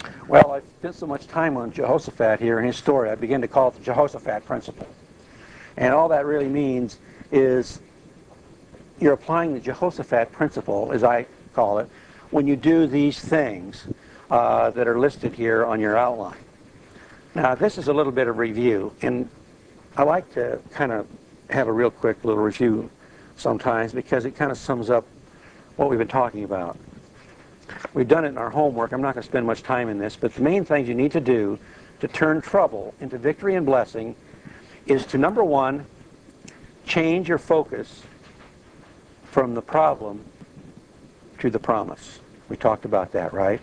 Well, I've spent so much time on Jehoshaphat here and his story, I begin to call it the Jehoshaphat principle. And all that really means is you're applying the Jehoshaphat principle, as I call it, when you do these things that are listed here on your outline. Now, this is a little bit of review, and I like to kind of have a real quick little review sometimes because it kind of sums up what we've been talking about. We've done it in our homework. I'm not going to spend much time in this, but the main things you need to do to turn trouble into victory and blessing is to, number one, change your focus from the problem to the promise. We talked about that, right?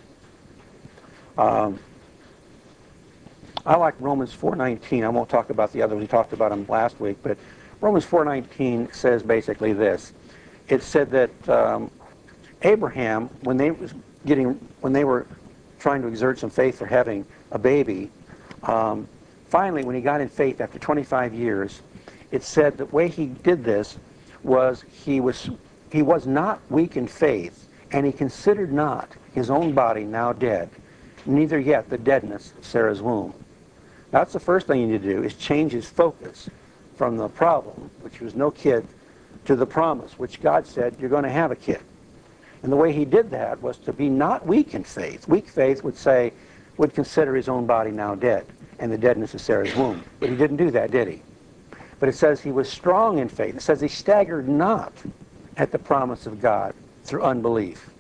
I like Romans 4:19. I won't talk about the others. We talked about them last week, but Romans 4:19 says basically this. It said that Abraham, when they were trying to exert some faith for having a baby, finally, when he got in faith after 25 years, it said the way he did this was he was not weak in faith, and he considered not his own body now dead, neither yet the deadness of Sarah's womb. That's the first thing you need to do, is change his focus from the problem, which was no kid, to the promise, which God said, you're going to have a kid. And the way he did that was to be not weak in faith. Weak faith would consider his own body now dead, and the deadness of Sarah's womb. But he didn't do that, did he? But it says he was strong in faith. It says he staggered not at the promise of God through unbelief,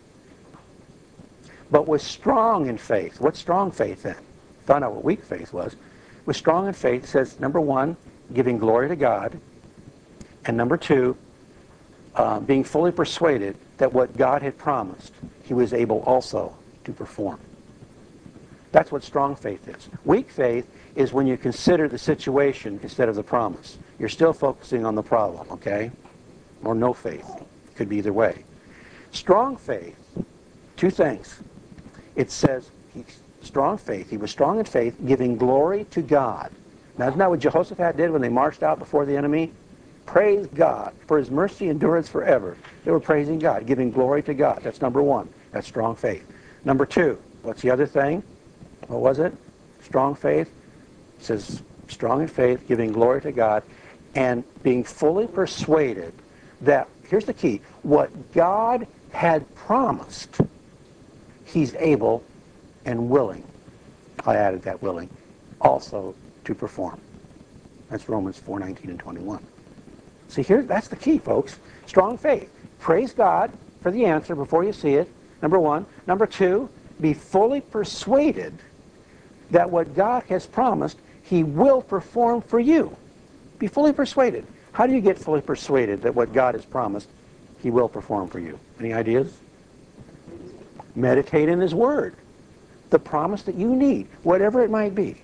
but was strong in faith. What's strong faith then? Found out what weak faith was. Was strong in faith. It says, number one, giving glory to God, and number two, being fully persuaded that what God had promised, he was able also to perform. That's what strong faith is. Weak faith is when you consider the situation instead of the promise. You're still focusing on the problem, okay? Or no faith. Could be either way. Strong faith, two things. It says, strong faith, he was strong in faith, giving glory to God. Now, isn't that what Jehoshaphat did when they marched out before the enemy? Praise God, for his mercy endureth forever. They were praising God, giving glory to God. That's number one. That's strong faith. Number two, what's the other thing? What was it? Strong faith. It says, strong in faith, giving glory to God, and being fully persuaded that, here's the key, what God had promised, he's able and willing, I added that willing, also to perform. That's Romans 4:19 and 21. See, that's the key, folks. Strong faith. Praise God for the answer before you see it, number one. Number two, be fully persuaded that what God has promised, he will perform for you. Be fully persuaded. How do you get fully persuaded that what God has promised, he will perform for you? Any ideas? Meditate in his word. The promise that you need, whatever it might be.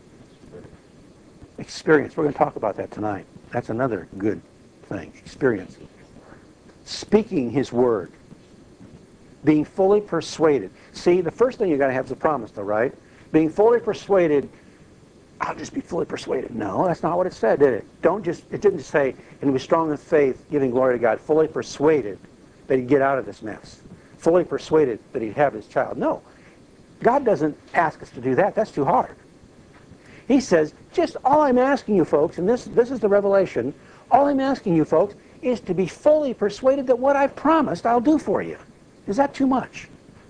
Experience. We're going to talk about that tonight. That's another good thing. Experience. Speaking his word. Being fully persuaded. See, the first thing you got to have is a promise, though, right? Being fully persuaded, I'll just be fully persuaded. No, that's not what it said, did it? It didn't say, and he was strong in faith, giving glory to God, fully persuaded that he'd get out of this mess. Fully persuaded that he'd have his child. No. God doesn't ask us to do that. That's too hard. He says, just all I'm asking you folks, and this is the revelation, all I'm asking you folks is to be fully persuaded that what I've promised I'll do for you. Is that too much?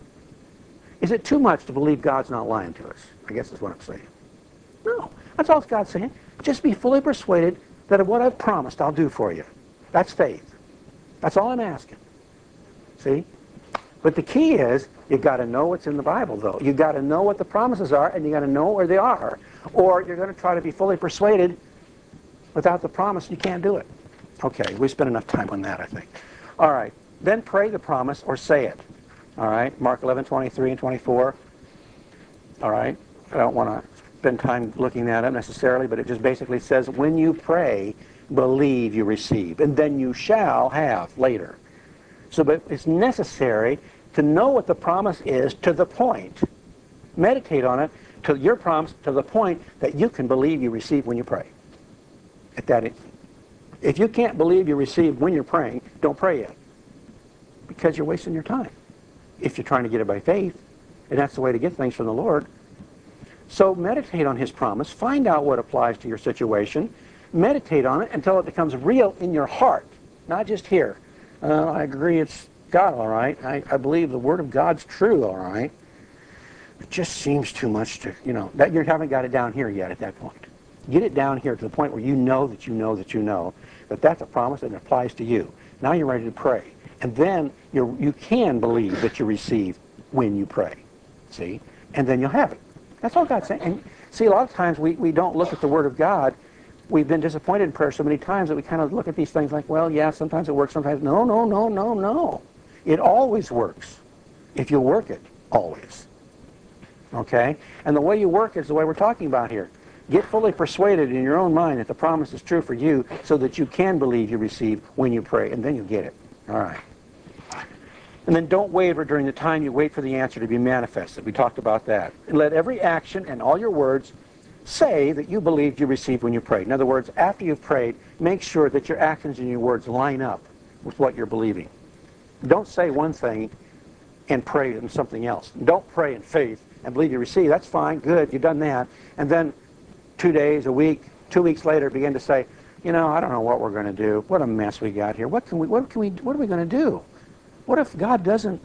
Is it too much to believe God's not lying to us? I guess that's what I'm saying. No. That's all God's saying. Just be fully persuaded that what I've promised I'll do for you. That's faith. That's all I'm asking. See? But the key is, you've got to know what's in the Bible, though. You've got to know what the promises are, and you've got to know where they are. Or you're going to try to be fully persuaded without the promise, you can't do it. Okay, we spent enough time on that, I think. All right, then pray the promise or say it. All right, Mark 11:23 and 24. All right, I don't want to spend time looking that up necessarily, but it just basically says, when you pray, believe you receive, and then you shall have later. So but it's necessary to know what the promise is to the point. Meditate on it to your promise to the point that you can believe you receive when you pray. At that instant. If you can't believe you receive when you're praying, don't pray yet. Because you're wasting your time. If you're trying to get it by faith. and that's the way to get things from the Lord. So meditate on His promise. Find out what applies to your situation. Meditate on it until it becomes real in your heart, not just here. I agree it's God, all right. I believe the Word of God's true, all right. It just seems too much to, that you haven't got it down here yet at that point. Get it down here to the point where you know that you know that you know that that's a promise and it applies to you. Now you're ready to pray. And then you can believe that you receive when you pray. See? And then you'll have it. That's all God's saying. And see, a lot of times we don't look at the Word of God. We've been disappointed in prayer so many times that we kind of look at these things like, well, yeah, sometimes it works, sometimes no, no, no, no, no. It always works if you work it, always. Okay? And the way you work is the way we're talking about here. Get fully persuaded in your own mind that the promise is true for you so that you can believe you receive when you pray, and then you'll get it. All right. And then don't waver during the time you wait for the answer to be manifested. We talked about that. And let every action and all your words say that you believed you received when you prayed. In other words, after you've prayed, make sure that your actions and your words line up with what you're believing. Don't say one thing and pray in something else. Don't pray in faith and believe you receive. That's fine, good, you've done that. And then 2 days, a week, 2 weeks later, begin to say, I don't know what we're going to do. What a mess we got here. What are we going to do? What if God doesn't?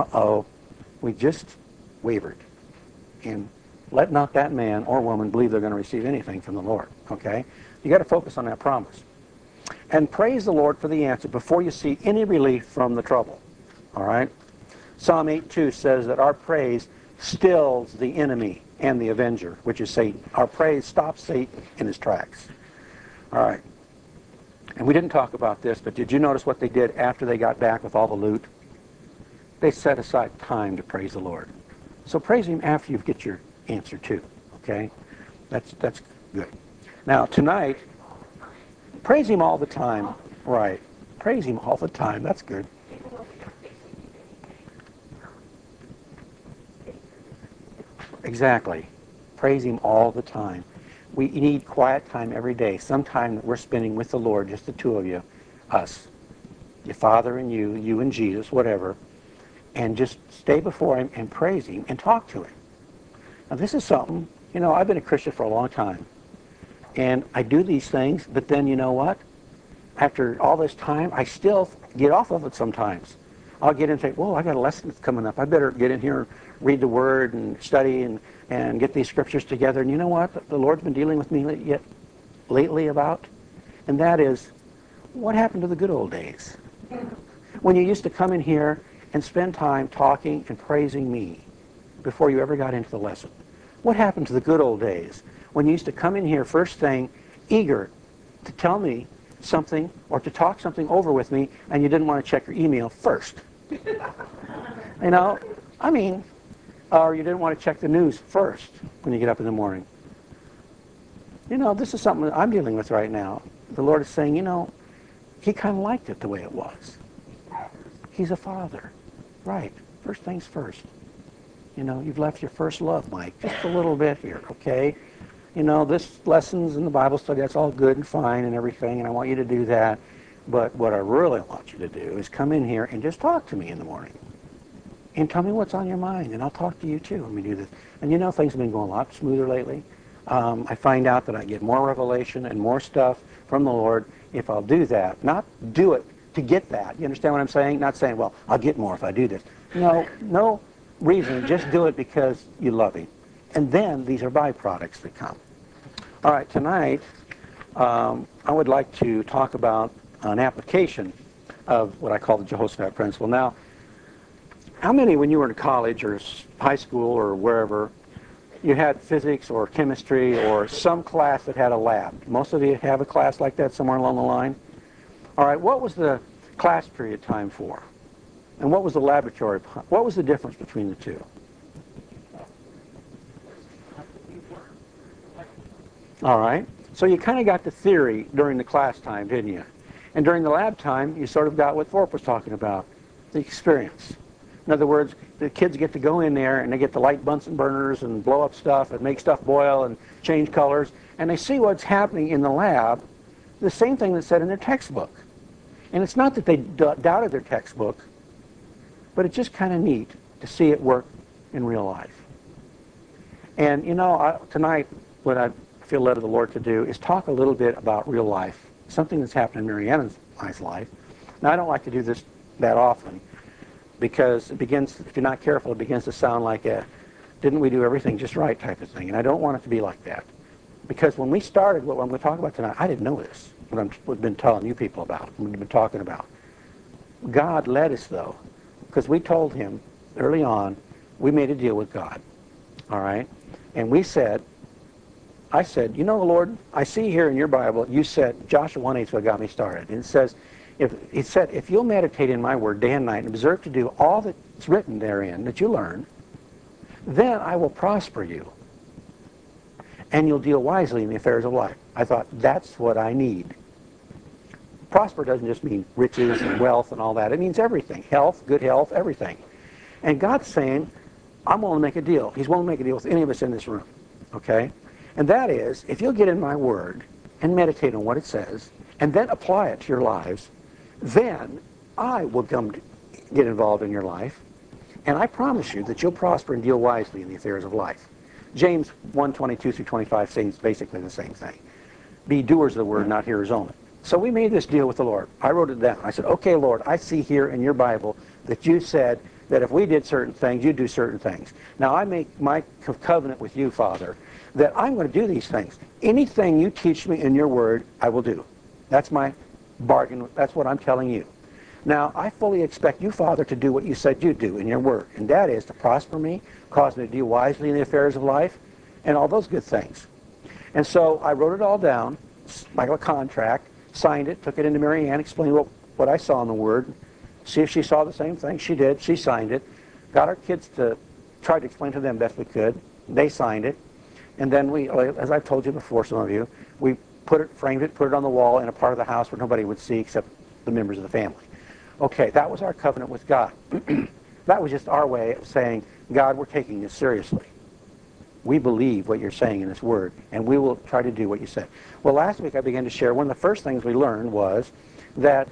We just wavered. And let not that man or woman believe they're going to receive anything from the Lord. Okay? You got to focus on that promise. And praise the Lord for the answer before you see any relief from the trouble. All right? Psalm 8:2 says that our praise stills the enemy and the avenger, which is Satan. Our praise stops Satan in his tracks. All right. And we didn't talk about this, but did you notice what they did after they got back with all the loot? They set aside time to praise the Lord. So praise Him after you get your answer too. Okay? That's good. Now tonight, praise Him all the time. Right. Praise Him all the time. That's good. Exactly. Praise Him all the time. We need quiet time every day, some time that we're spending with the Lord, just the two of you, us, your Father and you and Jesus, whatever, and just stay before Him and praise Him and talk to Him. Now this is something, I've been a Christian for a long time, and I do these things, but then you know what? After all this time, I still get off of it sometimes. I'll get in and say, whoa, I got a lesson that's coming up. I better get in here, read the Word and study and get these scriptures together. And you know what the Lord's been dealing with me lately about? And that is, what happened to the good old days? When you used to come in here and spend time talking and praising me before you ever got into the lesson. What happened to the good old days? When you used to come in here first thing, eager to tell me something or to talk something over with me, and you didn't want to check your email first. Or you didn't want to check the news first when you get up in the morning. This is something that I'm dealing with right now. The Lord is saying, He kind of liked it the way it was. He's a father. Right. First things first. You've left your first love, Mike, just a little bit here, okay? This lessons in the Bible study, that's all good and fine and everything, and I want you to do that. But what I really want you to do is come in here and just talk to me in the morning. And tell me what's on your mind, and I'll talk to you too when we do this. And things have been going a lot smoother lately. I find out that I get more revelation and more stuff from the Lord if I'll do that. Not do it to get that. You understand what I'm saying? Not saying, well, I'll get more if I do this. No reason. Just do it because you love Him. And then these are byproducts that come. All right, tonight I would like to talk about an application of what I call the Jehoshaphat principle. Now, how many, when you were in college or high school or wherever, you had physics or chemistry or some class that had a lab? Most of you have a class like that somewhere along the line? All right, what was the class period time for? And what was the laboratory? What was the difference between the two? All right, so you kind of got the theory during the class time, didn't you? And during the lab time, you sort of got what Thorpe was talking about, the experience. In other words, the kids get to go in there and they get to light Bunsen burners and blow up stuff and make stuff boil and change colors, and they see what's happening in the lab, the same thing that's said in their textbook. And it's not that they doubted their textbook, but it's just kind of neat to see it work in real life. And you know, tonight, what I feel led of the Lord to do is talk a little bit about real life, something that's happened in Mariana's life. Now, I don't like to do this that often because it begins, if you're not careful, it begins to sound like a didn't we do everything just right type of thing. And I don't want it to be like that. Because when we started what I'm going to talk about tonight, I didn't know this, what I've been telling you people about, what we've been talking about. God led us, though, because we told him early on, we made a deal with God, all right? And I said, you know, Lord, I see here in your Bible, you said, Joshua 1:8 is what got me started. And it says, if you'll meditate in my word day and night and observe to do all that's written therein that you learn, then I will prosper you. And you'll deal wisely in the affairs of life. I thought, that's what I need. Prosper doesn't just mean riches and wealth and all that. It means everything. Health, good health, everything. And God's saying, I'm willing to make a deal. He's willing to make a deal with any of us in this room. Okay? And that is, if you'll get in my word and meditate on what it says, and then apply it to your lives, then I will come to get involved in your life. And I promise you that you'll prosper and deal wisely in the affairs of life. James 1:22-25 says basically the same thing. Be doers of the word, not hearers only. So we made this deal with the Lord. I wrote it down. I said, okay, Lord, I see here in your Bible that you said that if we did certain things, you'd do certain things. Now I make my covenant with you, Father, that I'm going to do these things. Anything you teach me in your word, I will do. That's my bargain. That's what I'm telling you. Now, I fully expect you, Father, to do what you said you'd do in your word, and that is to prosper me, cause me to deal wisely in the affairs of life, and all those good things. And so I wrote it all down, like a contract, signed it, took it into Mary Ann, explained what I saw in the word, see if she saw the same thing. She did. She signed it. Got our kids to try to explain to them best we could. They signed it. And then we, as I've told you before, some of you, we framed it, put it on the wall in a part of the house where nobody would see except the members of the family. Okay, that was our covenant with God. That was just our way of saying, God, we're taking this seriously. We believe what you're saying in this word, and we will try to do what you said. Well, last week I began to share, one of the first things we learned was that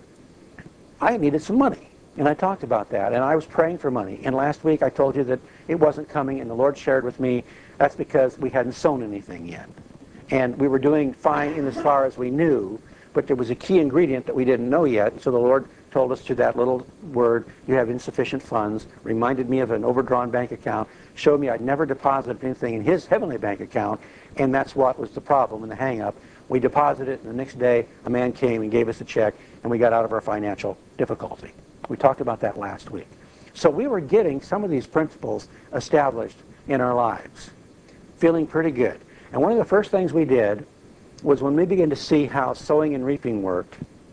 I needed some money, and I talked about that, and I was praying for money. And last week I told you that it wasn't coming, and the Lord shared with me that's because we hadn't sown anything yet. And we were doing fine in as far as we knew, but there was a key ingredient that we didn't know yet, so the Lord told us through that little word, you have insufficient funds, reminded me of an overdrawn bank account, showed me I'd never deposited anything in his heavenly bank account, and that's what was the problem and the hang-up. We deposited it, and the next day a man came and gave us a check, and we got out of our financial difficulty. We talked about that last week. So we were getting some of these principles established in our lives, feeling pretty good. And one of the first things we did was when we began to see how sowing and reaping worked,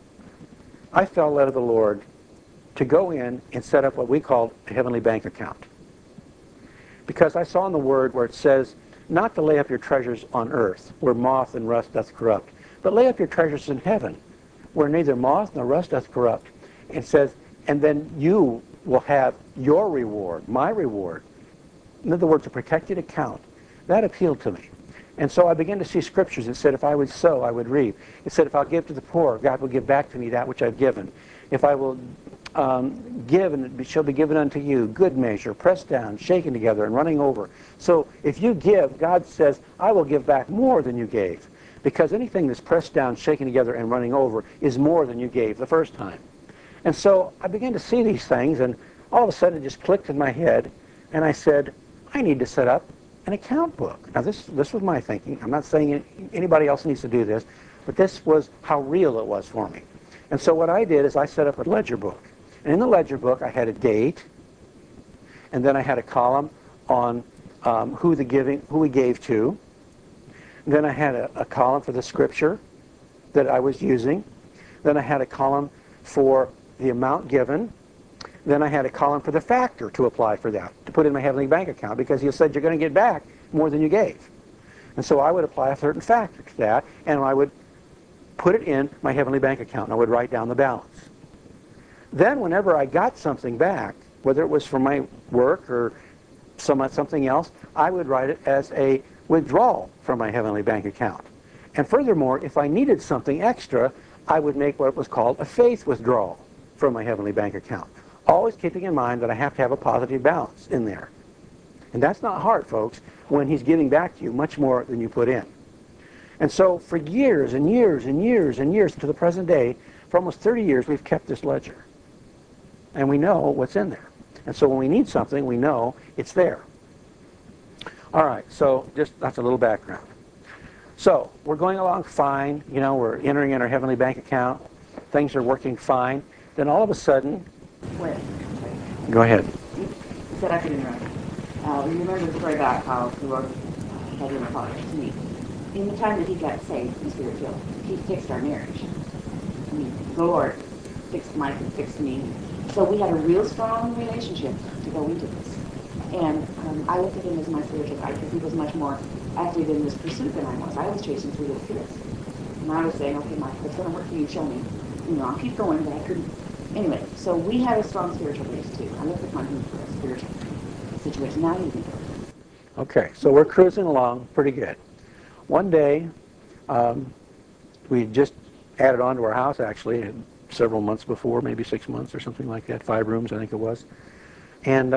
I felt led of the Lord to go in and set up what we called a heavenly bank account. Because I saw in the Word where it says, not to lay up your treasures on earth, where moth and rust doth corrupt, but lay up your treasures in heaven, where neither moth nor rust doth corrupt. It says, and then you will have your reward, my reward. In other words, a protected account. That appealed to me. And so I began to see scriptures that said if I would sow, I would reap. It said if I'll give to the poor, God will give back to me that which I've given. If I will give, and it shall be given unto you, good measure, pressed down, shaken together, and running over. So if you give, God says, I will give back more than you gave. Because anything that's pressed down, shaken together, and running over is more than you gave the first time. And so I began to see these things, and all of a sudden it just clicked in my head, and I said, I need to set up an account book. Now this was my thinking. I'm not saying anybody else needs to do this, but this was how real it was for me. And so what I did is I set up a ledger book. And in the ledger book I had a date, and then I had a column on who we gave to. And then I had a column for the scripture that I was using. Then I had a column for the amount given. Then I had a column for the factor to apply for that, to put in my heavenly bank account, because you said you're going to get back more than you gave. And so I would apply a certain factor to that, and I would put it in my heavenly bank account, and I would write down the balance. Then whenever I got something back, whether it was from my work or something else, I would write it as a withdrawal from my heavenly bank account. And furthermore, if I needed something extra, I would make what was called a faith withdrawal from my heavenly bank account. Always keeping in mind that I have to have a positive balance in there. And that's not hard, folks, when he's giving back to you much more than you put in. And so for years and years and years and years to the present day, for almost 30 years, we've kept this ledger. And we know what's in there. And so when we need something, we know it's there. All right, so that's a little background. So we're going along fine. You know, we're entering in our heavenly bank account. Things are working fine. Then all of a sudden... Wait. Go ahead. You said I could interrupt. You remember the story about how the Lord had given a father to me. In the time that he got saved and Spirit-filled, he fixed our marriage. I mean, the Lord fixed Mike and fixed me. So we had a real strong relationship to go into this. And I looked at him as my spiritual guide because he was much more active in this pursuit than I was. I was chasing 3 little kids. And I was saying, okay, Mike, if it's going to work for you, show me. You know, I'll keep going, but I couldn't. Anyway, so we had a strong spiritual base, too. I looked at my home for a spiritual situation. Now you can go. Okay, so we're cruising along pretty good. One day, we just added on to our house, actually, several months before, maybe 6 months or something like that, 5 rooms, I think it was. And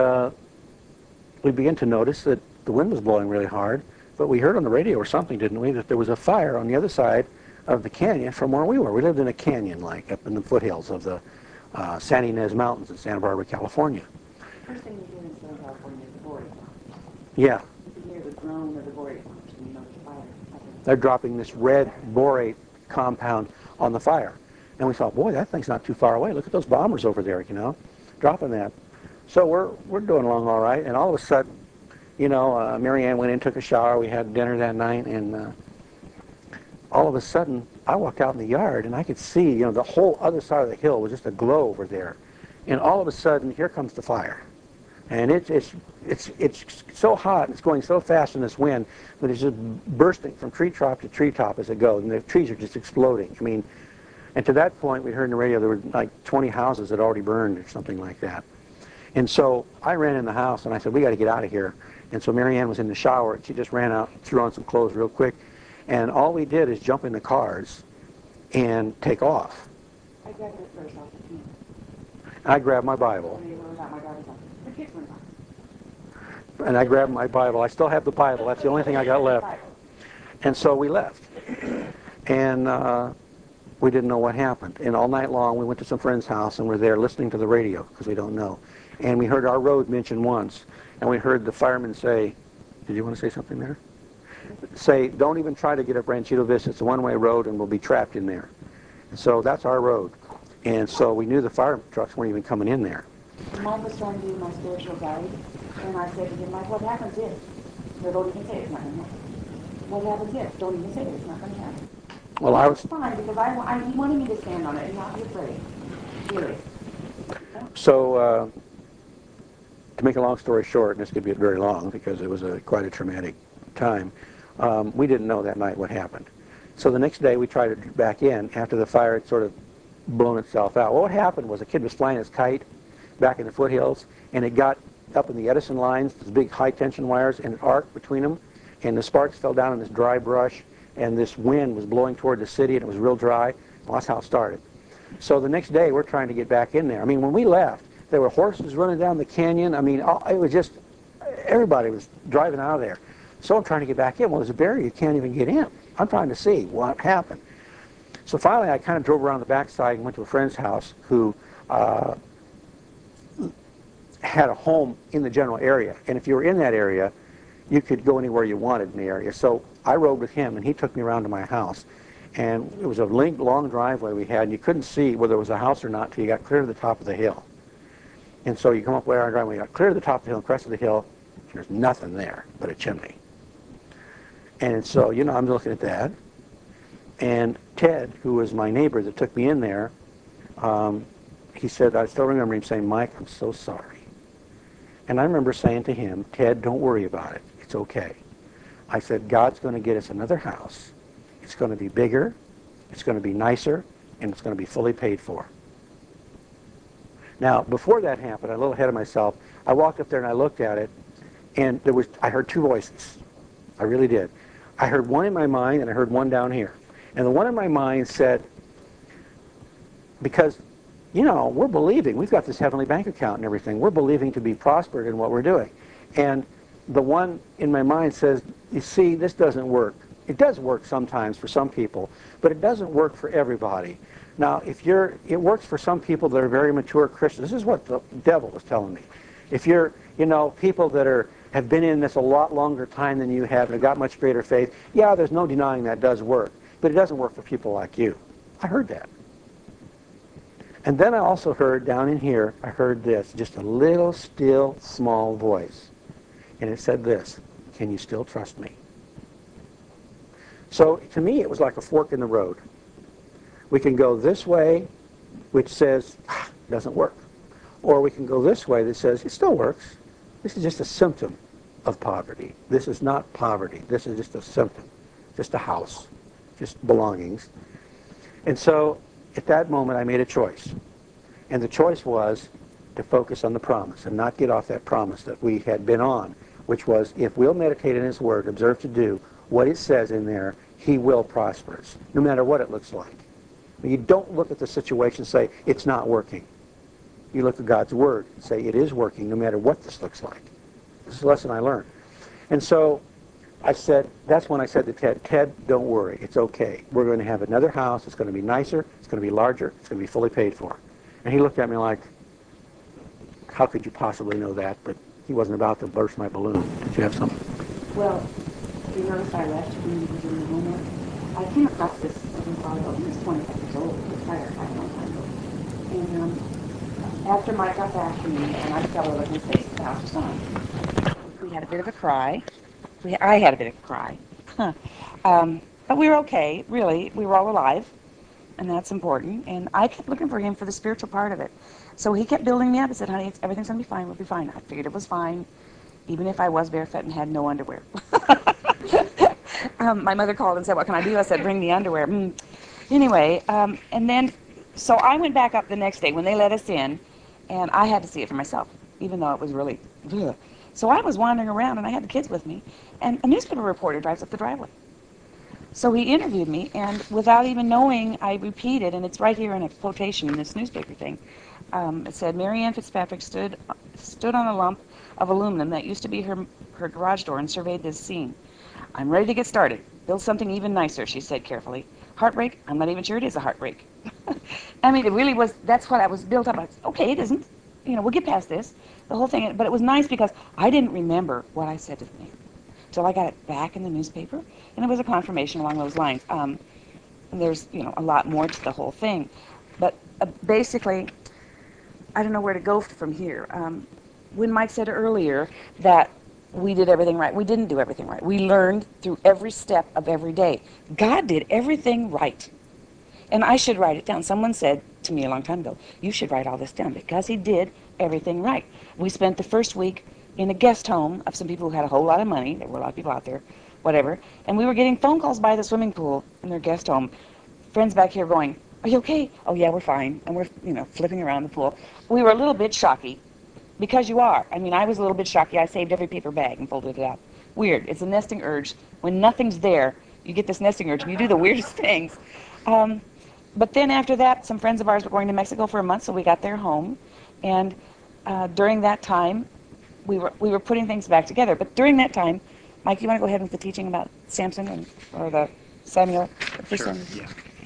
we began to notice that the wind was blowing really hard, but we heard on the radio or something, didn't we, that there was a fire on the other side of the canyon from where we were. We lived in a canyon, like, up in the foothills of the San Ynez Mountains in Santa Barbara, California. First thing you do in Southern California is the borate. Yeah. You can hear the drone of the borate, and you know there's fire. They're dropping this red borate compound on the fire. And we thought, boy, that thing's not too far away. Look at those bombers over there, you know, dropping that. So we're doing along all right, and all of a sudden, you know, Mary Ann went in, took a shower. We had dinner that night, and all of a sudden, I walked out in the yard, and I could see, you know, the whole other side of the hill was just a glow over there. And all of a sudden, here comes the fire. And it's so hot, and it's going so fast in this wind that it's just bursting from treetop to treetop as it goes, and the trees are just exploding. I mean, and to that point, we heard on the radio there were like 20 houses that already burned or something like that. And so I ran in the house, and I said, we got to get out of here. And so Mary Ann was in the shower, and she just ran out, threw on some clothes real quick. And all we did is jump in the cars and take off. I grabbed it first off the team. I grabbed my Bible. And I grabbed my Bible. I still have the Bible. That's the only thing I got left. And so we left. And we didn't know what happened. And all night long, we went to some friend's house, and we're there listening to the radio, because we don't know. And we heard our road mentioned once. And we heard the fireman say, did you want to say something there? Say, don't even try to get up Ranchito Vista. It's a one-way road, and we'll be trapped in there. And so that's our road. And so we knew the fire trucks weren't even coming in there. Mike was trying to be my spiritual guide, and I said to him, Mike, what happens if? No, don't even say it's not going to happen. What happens if? Don't even say it's not going to happen. Well, I was... Fine, because he wanted me to stand on it and not be afraid. Really. So, to make a long story short, and this could be very long because it was quite a traumatic time, we didn't know that night what happened. So the next day we tried to back in after the fire had sort of blown itself out. Well, what happened was a kid was flying his kite back in the foothills, and it got up in the Edison lines, those big high-tension wires, and it arced between them, and the sparks fell down in this dry brush, and this wind was blowing toward the city, and it was real dry. Well, that's how it started. So the next day we're trying to get back in there. I mean, when we left, there were horses running down the canyon. I mean, it was just, everybody was driving out of there. So I'm trying to get back in. Well, there's a barrier. You can't even get in. I'm trying to see what happened. So finally, I kind of drove around the backside and went to a friend's house who had a home in the general area. And if you were in that area, you could go anywhere you wanted in the area. So I rode with him, and he took me around to my house. And it was a long driveway we had, and you couldn't see whether it was a house or not until you got clear to the top of the hill. And so you come up our driveway, you got clear to the top of the hill, and crest of the hill, there's nothing there but a chimney. And so, you know, I'm looking at that. And Ted, who was my neighbor that took me in there, he said, I still remember him saying, Mike, I'm so sorry. And I remember saying to him, Ted, don't worry about it. It's okay. I said, God's going to get us another house. It's going to be bigger, it's going to be nicer, and it's going to be fully paid for. Now, before that happened, I'm a little ahead of myself. I walked up there and I looked at it, and I heard two voices. I really did. I heard one in my mind, and I heard one down here. And the one in my mind said, because, you know, we're believing. We've got this heavenly bank account and everything. We're believing to be prospered in what we're doing. And the one in my mind says, you see, this doesn't work. It does work sometimes for some people, but it doesn't work for everybody. Now, it works for some people that are very mature Christians. This is what the devil was telling me. If you're, people that have been in this a lot longer time than you have and have got much greater faith, yeah, there's no denying that does work, but it doesn't work for people like you. I heard that. And then I also heard down in here, I heard this, just a little, still, small voice. And it said this, can you still trust me? So to me, it was like a fork in the road. We can go this way, which says, doesn't work. Or we can go this way that says, it still works. This is just a symptom of poverty. This is not poverty. This is just a symptom, just a house, just belongings. And so at that moment, I made a choice. And the choice was to focus on the promise and not get off that promise that we had been on, which was, if we'll meditate in His Word, observe to do what it says in there, He will prosper us, no matter what it looks like. You don't look at the situation and say, it's not working. You look at God's Word and say, it is working, no matter what this looks like. This is a lesson I learned. And so that's when I said to Ted, Ted, don't worry, it's okay. We're going to have another house, it's going to be nicer, it's going to be larger, it's going to be fully paid for. And he looked at me like, how could you possibly know that? But he wasn't about to burst my balloon. Did you have something? Well, you notice I left when he was in the homework. I came across this probably he was 25 years old, he was fired a long time ago. And after Mike got back to me, and I fell over his face, the house was gone. We had a bit of a cry. I had a bit of a cry. But we were okay, really. We were all alive, and that's important. And I kept looking for him for the spiritual part of it. So he kept building me up. He said, honey, everything's going to be fine. We'll be fine. I figured it was fine, even if I was barefoot and had no underwear. My mother called and said, what can I do? I said, bring the underwear. Anyway, and then, so I went back up the next day when they let us in, and I had to see it for myself, even though it was really, ugh. So I was wandering around, and I had the kids with me, and a newspaper reporter drives up the driveway. So he interviewed me, and without even knowing, I repeated, and it's right here in a quotation in this newspaper thing. It said, Mary Ann Fitzpatrick stood on a lump of aluminum that used to be her garage door and surveyed this scene. I'm ready to get started. Build something even nicer, she said carefully. Heartbreak? I'm not even sure it is a heartbreak. I mean, it really was, that's what I was built up. I said, okay, it isn't. We'll get past this. The whole thing, but it was nice because I didn't remember what I said to the man until I got it back in the newspaper, and it was a confirmation along those lines. And there's, a lot more to the whole thing. But basically, I don't know where to go from here. When Mike said earlier that we did everything right, we didn't do everything right. We learned through every step of every day. God did everything right. And I should write it down. Someone said to me a long time ago, you should write all this down because he did everything right. We spent the first week in a guest home of some people who had a whole lot of money. There were a lot of people out there, whatever. And we were getting phone calls by the swimming pool in their guest home. Friends back here going, are you okay? Oh, yeah, we're fine. And we're, flipping around the pool. We were a little bit shocky because you are. I mean, I was a little bit shocky. I saved every paper bag and folded it up. Weird. It's a nesting urge. When nothing's there, you get this nesting urge and you do the weirdest things. But then after that, some friends of ours were going to Mexico for a month, so we got their home. And during that time, we were putting things back together. But during that time, Mike, you want to go ahead with the teaching about Samson or the Samuel? Sure, yeah.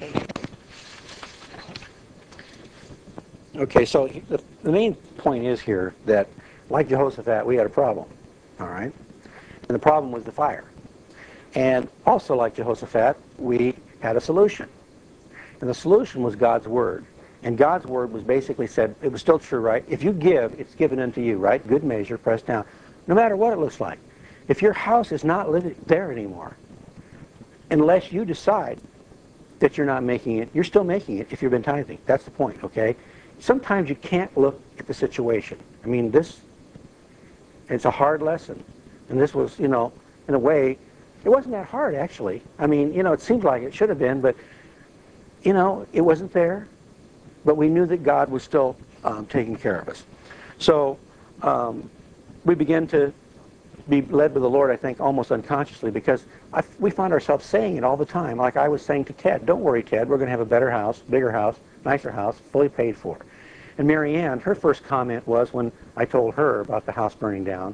Okay, so the main point is here that, like Jehoshaphat, we had a problem, all right? And the problem was the fire. And also like Jehoshaphat, we had a solution. And the solution was God's Word. And God's Word was basically said, it was still true, right? If you give, it's given unto you, right? Good measure, pressed down. No matter what it looks like. If your house is not living there anymore, unless you decide that you're not making it, you're still making it if you've been tithing. That's the point, okay? Sometimes you can't look at the situation. I mean, it's a hard lesson. And this was, in a way, it wasn't that hard, actually. I mean, it seemed like it should have been, but, it wasn't there. But we knew that God was still taking care of us. So we began to be led by the Lord, I think, almost unconsciously, because we found ourselves saying it all the time. Like I was saying to Ted, don't worry, Ted, we're going to have a better house, bigger house, nicer house, fully paid for. And Mary Ann, her first comment was when I told her about the house burning down,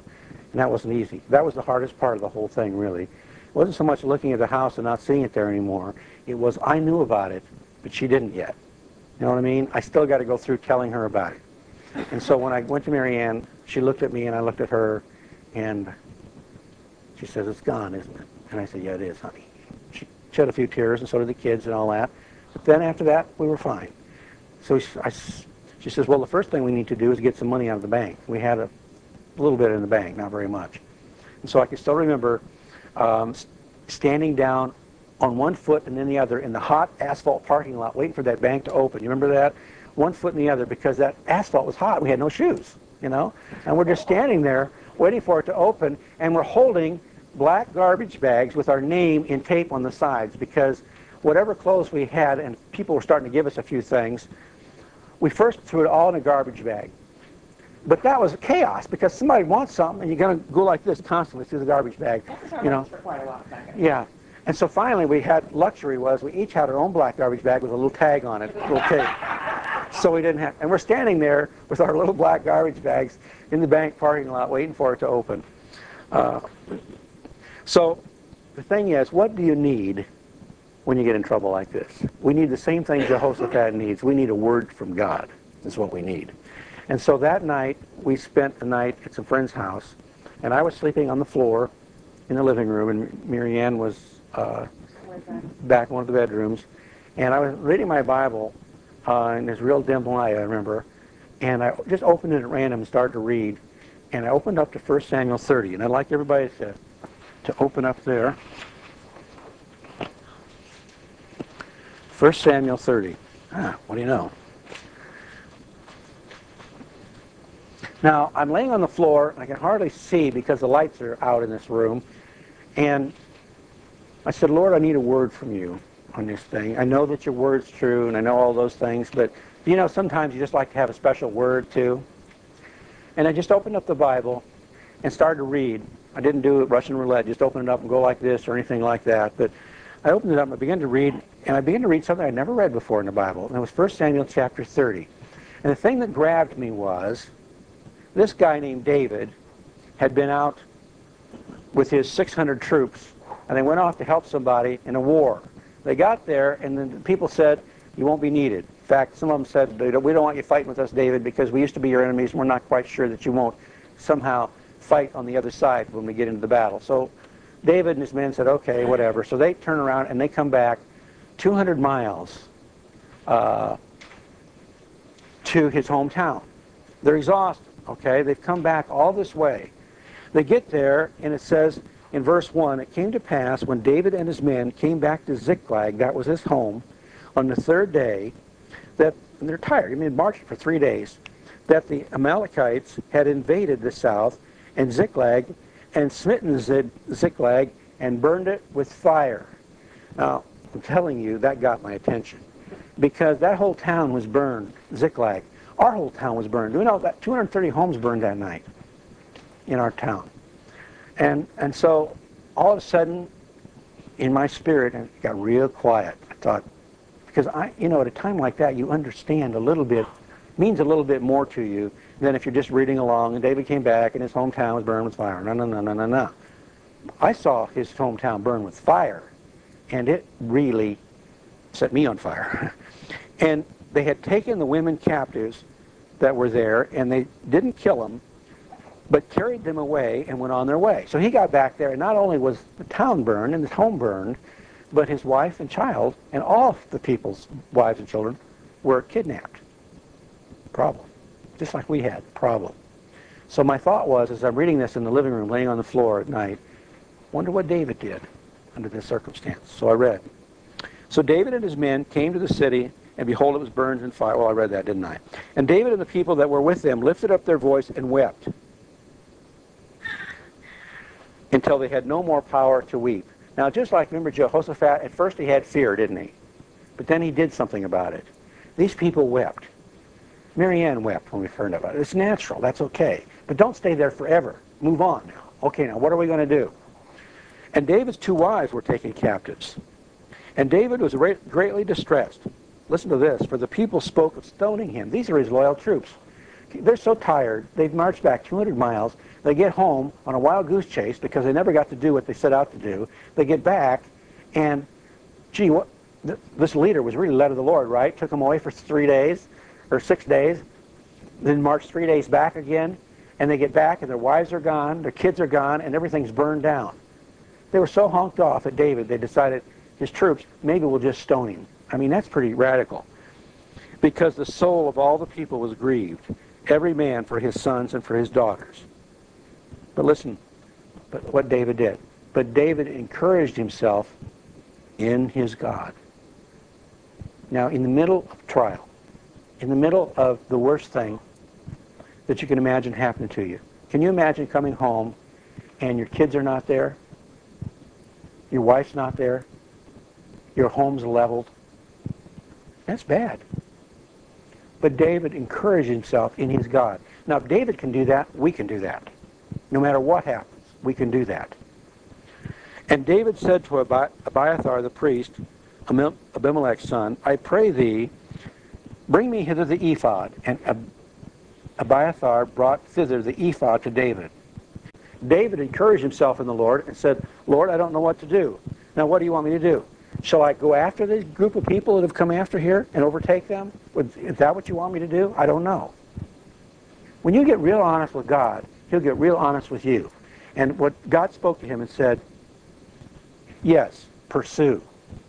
And that wasn't easy. That was the hardest part of the whole thing, really. It wasn't so much looking at the house and not seeing it there anymore. It was, I knew about it, but she didn't yet. You know what I mean? I still got to go through telling her about it. And so when I went to Marianne, she looked at me and I looked at her, and she says, "It's gone, isn't it?" And I said, "Yeah, it is, honey." She shed a few tears, and so did the kids and all that. But then after that, we were fine. So she says, "Well, the first thing we need to do is get some money out of the bank." We had a little bit in the bank, not very much. And so I can still remember standing down on one foot and then the other in the hot asphalt parking lot waiting for that bank to open. You remember that? One foot and the other, because that asphalt was hot. We had no shoes, you know? And we're just standing there waiting for it to open, and we're holding black garbage bags with our name in tape on the sides, because whatever clothes we had, and people were starting to give us a few things, we first threw it all in a garbage bag. But that was chaos, because somebody wants something, and you're going to go like this constantly through the garbage bag. You know? For quite a while back. Yeah. And so finally we had, luxury was, we each had our own black garbage bag with a little tag on it, a little tape. So we didn't have, and we're standing there with our little black garbage bags in the bank parking lot waiting for it to open. So the thing is, what do you need when you get in trouble like this? We need the same thing Jehoshaphat needs. We need a word from God. That's what we need. And so that night, we spent the night at some friend's house, and I was sleeping on the floor in the living room, and Marianne was back in one of the bedrooms, and I was reading my Bible in this real dim light, I remember, and I just opened it at random and started to read, and I opened up to 1 Samuel 30, and I'd like everybody to open up there. 1 Samuel 30. What do you know? Now, I'm laying on the floor, and I can hardly see because the lights are out in this room, and I said, "Lord, I need a word from you on this thing. I know that your word's true, and I know all those things, but, you know, sometimes you just like to have a special word, too." And I just opened up the Bible and started to read. I didn't do Russian roulette, just open it up and go like this or anything like that, but I opened it up and I began to read, and I began to read something I'd never read before in the Bible, and it was 1 Samuel chapter 30. And the thing that grabbed me was, this guy named David had been out with his 600 troops, and they went off to help somebody in a war. They got there, and then the people said, "You won't be needed." In fact, some of them said, "We don't want you fighting with us, David, because we used to be your enemies, and we're not quite sure that you won't somehow fight on the other side when we get into the battle." So David and his men said, "Okay, whatever." So they turn around, and they come back 200 miles to his hometown. They're exhausted, okay? They've come back all this way. They get there, and it says in verse 1, "It came to pass when David and his men came back to Ziklag," that was his home, "on the third day, that," and they're tired, I mean, marching for 3 days, "that the Amalekites had invaded the south and Ziklag, and smitten Ziklag, and burned it with fire." Now, I'm telling you, that got my attention, because that whole town was burned, Ziklag. Our whole town was burned. Do you know that 230 homes burned that night in our town? And so all of a sudden, in my spirit, it got real quiet. I thought, because at a time like that, you understand a little bit, means a little bit more to you than if you're just reading along and David came back and his hometown was burned with fire. No. I saw his hometown burn with fire, and it really set me on fire. And they had taken the women captives that were there, and they didn't kill them, but carried them away and went on their way. So he got back there, and not only was the town burned and his home burned, but his wife and child and all the people's wives and children were kidnapped. Problem. Just like we had. Problem. So my thought was, as I'm reading this in the living room, laying on the floor at night, wonder what David did under this circumstance. So I read. "So David and his men came to the city, and behold, it was burned in fire." Well, I read that, didn't I? "And David and the people that were with them lifted up their voice and wept until they had no more power to weep." Now, just like, remember Jehoshaphat, at first he had fear, didn't he? But then he did something about it. These people wept. Marianne wept when we heard about it. It's natural. That's okay. But don't stay there forever. Move on now. Okay, now what are we going to do? "And David's 2 wives were taken captives. And David was greatly distressed." Listen to this. "For the people spoke of stoning him." These are his loyal troops. They're so tired. They've marched back 200 miles. They get home on a wild goose chase because they never got to do what they set out to do. They get back, and gee, this leader was really led of the Lord, right? Took them away for 3 days or 6 days, then marched 3 days back again, and they get back, and their wives are gone, their kids are gone, and everything's burned down. They were so honked off at David, they decided, his troops, maybe we'll just stone him. I mean, that's pretty radical. Because the soul of all the people was grieved, every man for his sons and for his daughters. But listen, but what David did. But David encouraged himself in his God. Now, in the middle of trial, in the middle of the worst thing that you can imagine happening to you, can you imagine coming home and your kids are not there? Your wife's not there? Your home's leveled? That's bad. But David encouraged himself in his God. Now, if David can do that, we can do that. No matter what happens, we can do that. And David said to Abiathar the priest, Abimelech's son, I pray thee, bring me hither the ephod. And Abiathar brought thither the ephod to David. David encouraged himself in the Lord and said, Lord, I don't know what to do. Now, what do you want me to do? Shall I go after this group of people that have come after here and overtake them? Is that what you want me to do? I don't know. When you get real honest with God, He'll get real honest with you. And what God spoke to him and said, yes, pursue.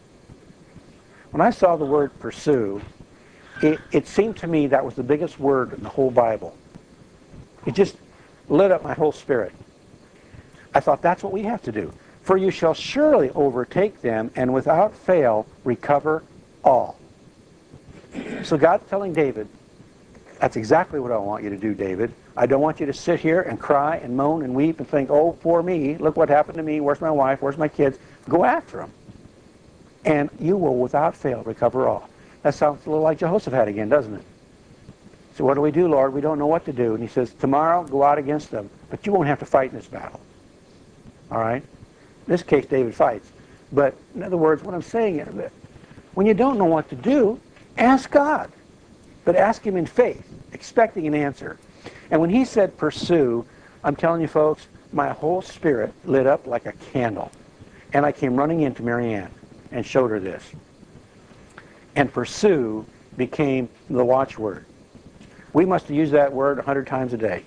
When I saw the word pursue, it seemed to me that was the biggest word in the whole Bible. It just lit up my whole spirit. I thought, that's what we have to do. For you shall surely overtake them, and without fail recover all. So God's telling David, that's exactly what I want you to do, David. I don't want you to sit here and cry and moan and weep and think, oh, poor me, look what happened to me, where's my wife, where's my kids? Go after them. And you will without fail recover all. That sounds a little like Jehoshaphat again, doesn't it? So what do we do, Lord? We don't know what to do. And he says, tomorrow go out against them, but you won't have to fight in this battle. All right? In this case, David fights. But in other words, what I'm saying is, when you don't know what to do, ask God. But ask Him in faith, expecting an answer. And when he said pursue, I'm telling you folks, my whole spirit lit up like a candle. And I came running into Marianne and showed her this. And pursue became the watchword. We must use that word 100 times a day.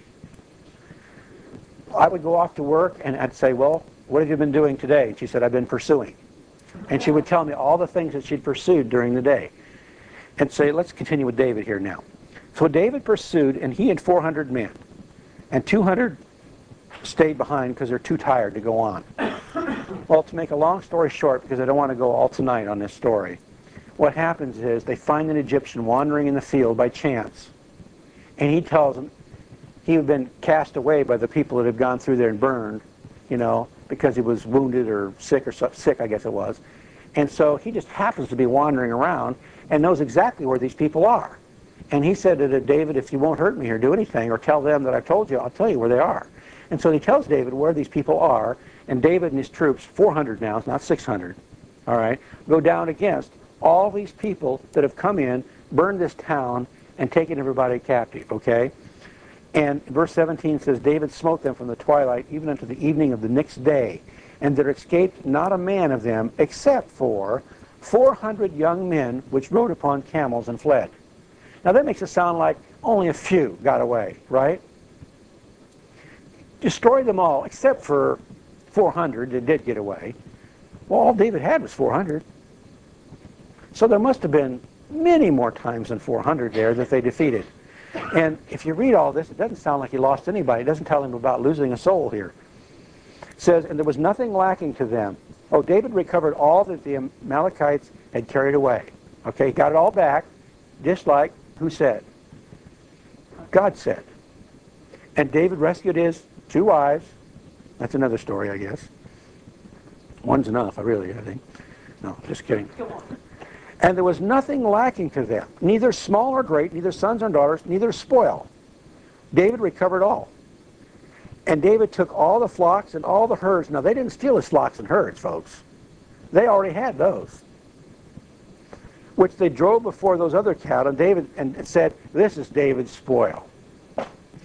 I would go off to work and I'd say, well, what have you been doing today? And she said, I've been pursuing. And she would tell me all the things that she'd pursued during the day. And say, let's continue with David here now. So David pursued, and he had 400 men. And 200 stayed behind because they're too tired to go on. Well, to make a long story short, because I don't want to go all tonight on this story, what happens is they find an Egyptian wandering in the field by chance. And he tells them he had been cast away by the people that had gone through there and burned, you know, because he was wounded or sick, I guess it was. And so he just happens to be wandering around and knows exactly where these people are. And he said to David, if you won't hurt me or do anything or tell them that I've told you, I'll tell you where they are. And so he tells David where these people are, and David and his troops, 400 now, it's not 600, all right, go down against all these people that have come in, burned this town, and taken everybody captive, okay? And verse 17 says, David smote them from the twilight even unto the evening of the next day, and there escaped not a man of them, except for 400 young men which rode upon camels and fled. Now that makes it sound like only a few got away, right? Destroyed them all, except for 400 that did get away. Well, all David had was 400. So there must have been many more times than 400 there that they defeated. And if you read all this, it doesn't sound like he lost anybody. It doesn't tell him about losing a soul here. It says, and there was nothing lacking to them. Oh, David recovered all that the Amalekites had carried away. Okay, he got it all back, just like, who said? God said. And David rescued his 2 wives. That's another story, I guess. One's enough, I think. No, just kidding. And there was nothing lacking to them, neither small nor great, neither sons nor daughters, neither spoil. David recovered all. And David took all the flocks and all the herds. Now, they didn't steal his flocks and herds, folks. They already had those, which they drove before those other cattle. And David said, this is David's spoil.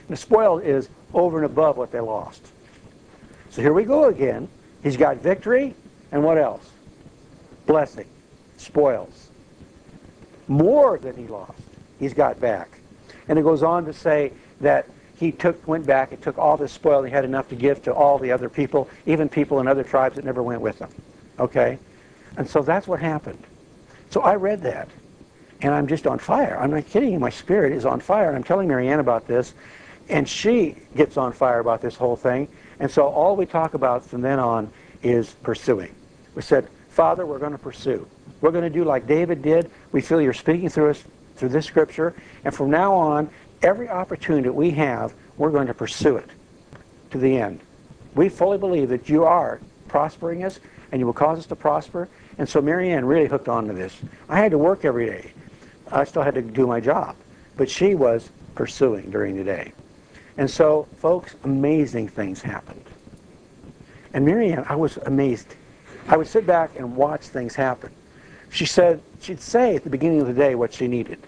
The spoil is over and above what they lost. So here we go again. He's got victory, and what else? Blessing, spoils. More than he lost, he's got back. And it goes on to say that he went back and took all this spoil, and he had enough to give to all the other people, even people in other tribes that never went with him. Okay? And so that's what happened. So I read that, and I'm just on fire. I'm not kidding you. My spirit is on fire, and I'm telling Marianne about this, and she gets on fire about this whole thing. And so all we talk about from then on is pursuing. We said, Father, we're going to pursue. We're going to do like David did. We feel you're speaking through us through this scripture, and from now on, every opportunity that we have, we're going to pursue it to the end. We fully believe that you are prospering us, and you will cause us to prosper. And so Marianne really hooked on to this. I had to work every day. I still had to do my job. But she was pursuing during the day. And so, folks, amazing things happened. And Marianne, I was amazed. I would sit back and watch things happen. She'd say at the beginning of the day what she needed.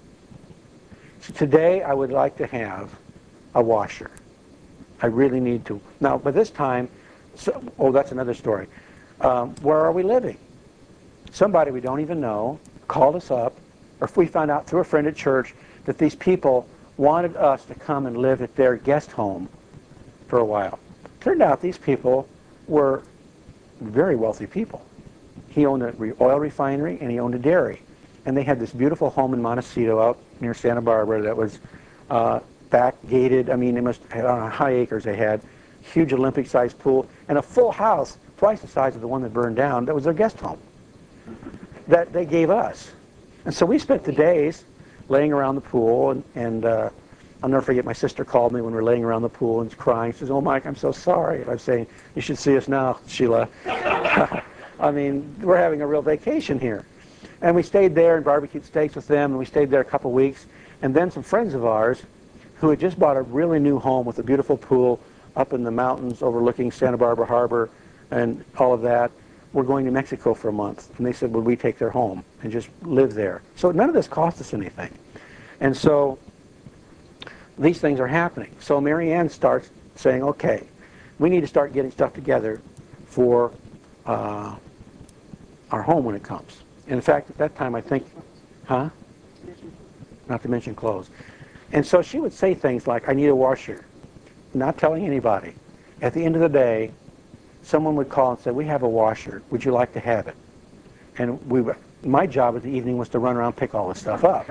Today, I would like to have a washer. I really need to. Now, by this time, that's another story. Where are we living? Somebody we don't even know called us up, or if we found out through a friend at church that these people wanted us to come and live at their guest home for a while. Turned out these people were very wealthy people. He owned an oil refinery and he owned a dairy. And they had this beautiful home in Montecito out near Santa Barbara that was back gated. I mean, they must have high acres they had. Huge Olympic-sized pool and a full house, twice the size of the one that burned down. That was their guest home that they gave us. And so we spent the days laying around the pool, and I'll never forget, my sister called me when we were laying around the pool and crying. She says, "Oh, Mike, I'm so sorry." And I'm saying, "You should see us now, Sheila." I mean, we're having a real vacation here. And we stayed there and barbecued steaks with them, and we stayed there a couple weeks. And then some friends of ours who had just bought a really new home with a beautiful pool up in the mountains overlooking Santa Barbara Harbor and all of that, were going to Mexico for a month. And they said, would we take their home and just live there? So none of this cost us anything. And so these things are happening. So Marianne starts saying, okay, we need to start getting stuff together for our home when it comes. In fact, at that time, I think, not to mention clothes. And so she would say things like, I need a washer, not telling anybody. At the end of the day, someone would call and say, we have a washer. Would you like to have it? And my job at the evening was to run around and pick all this stuff up.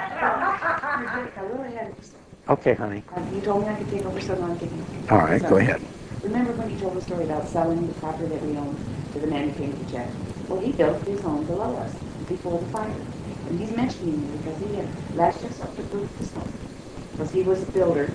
Okay, honey. You told me I could take over, so I'm taking over. All right, go ahead. Remember when you told the story about selling the property that we owned to the man who came to check? Well, he built his home below us before the fire. And he's mentioning me because he had latched himself to proof this home. Because he was a builder,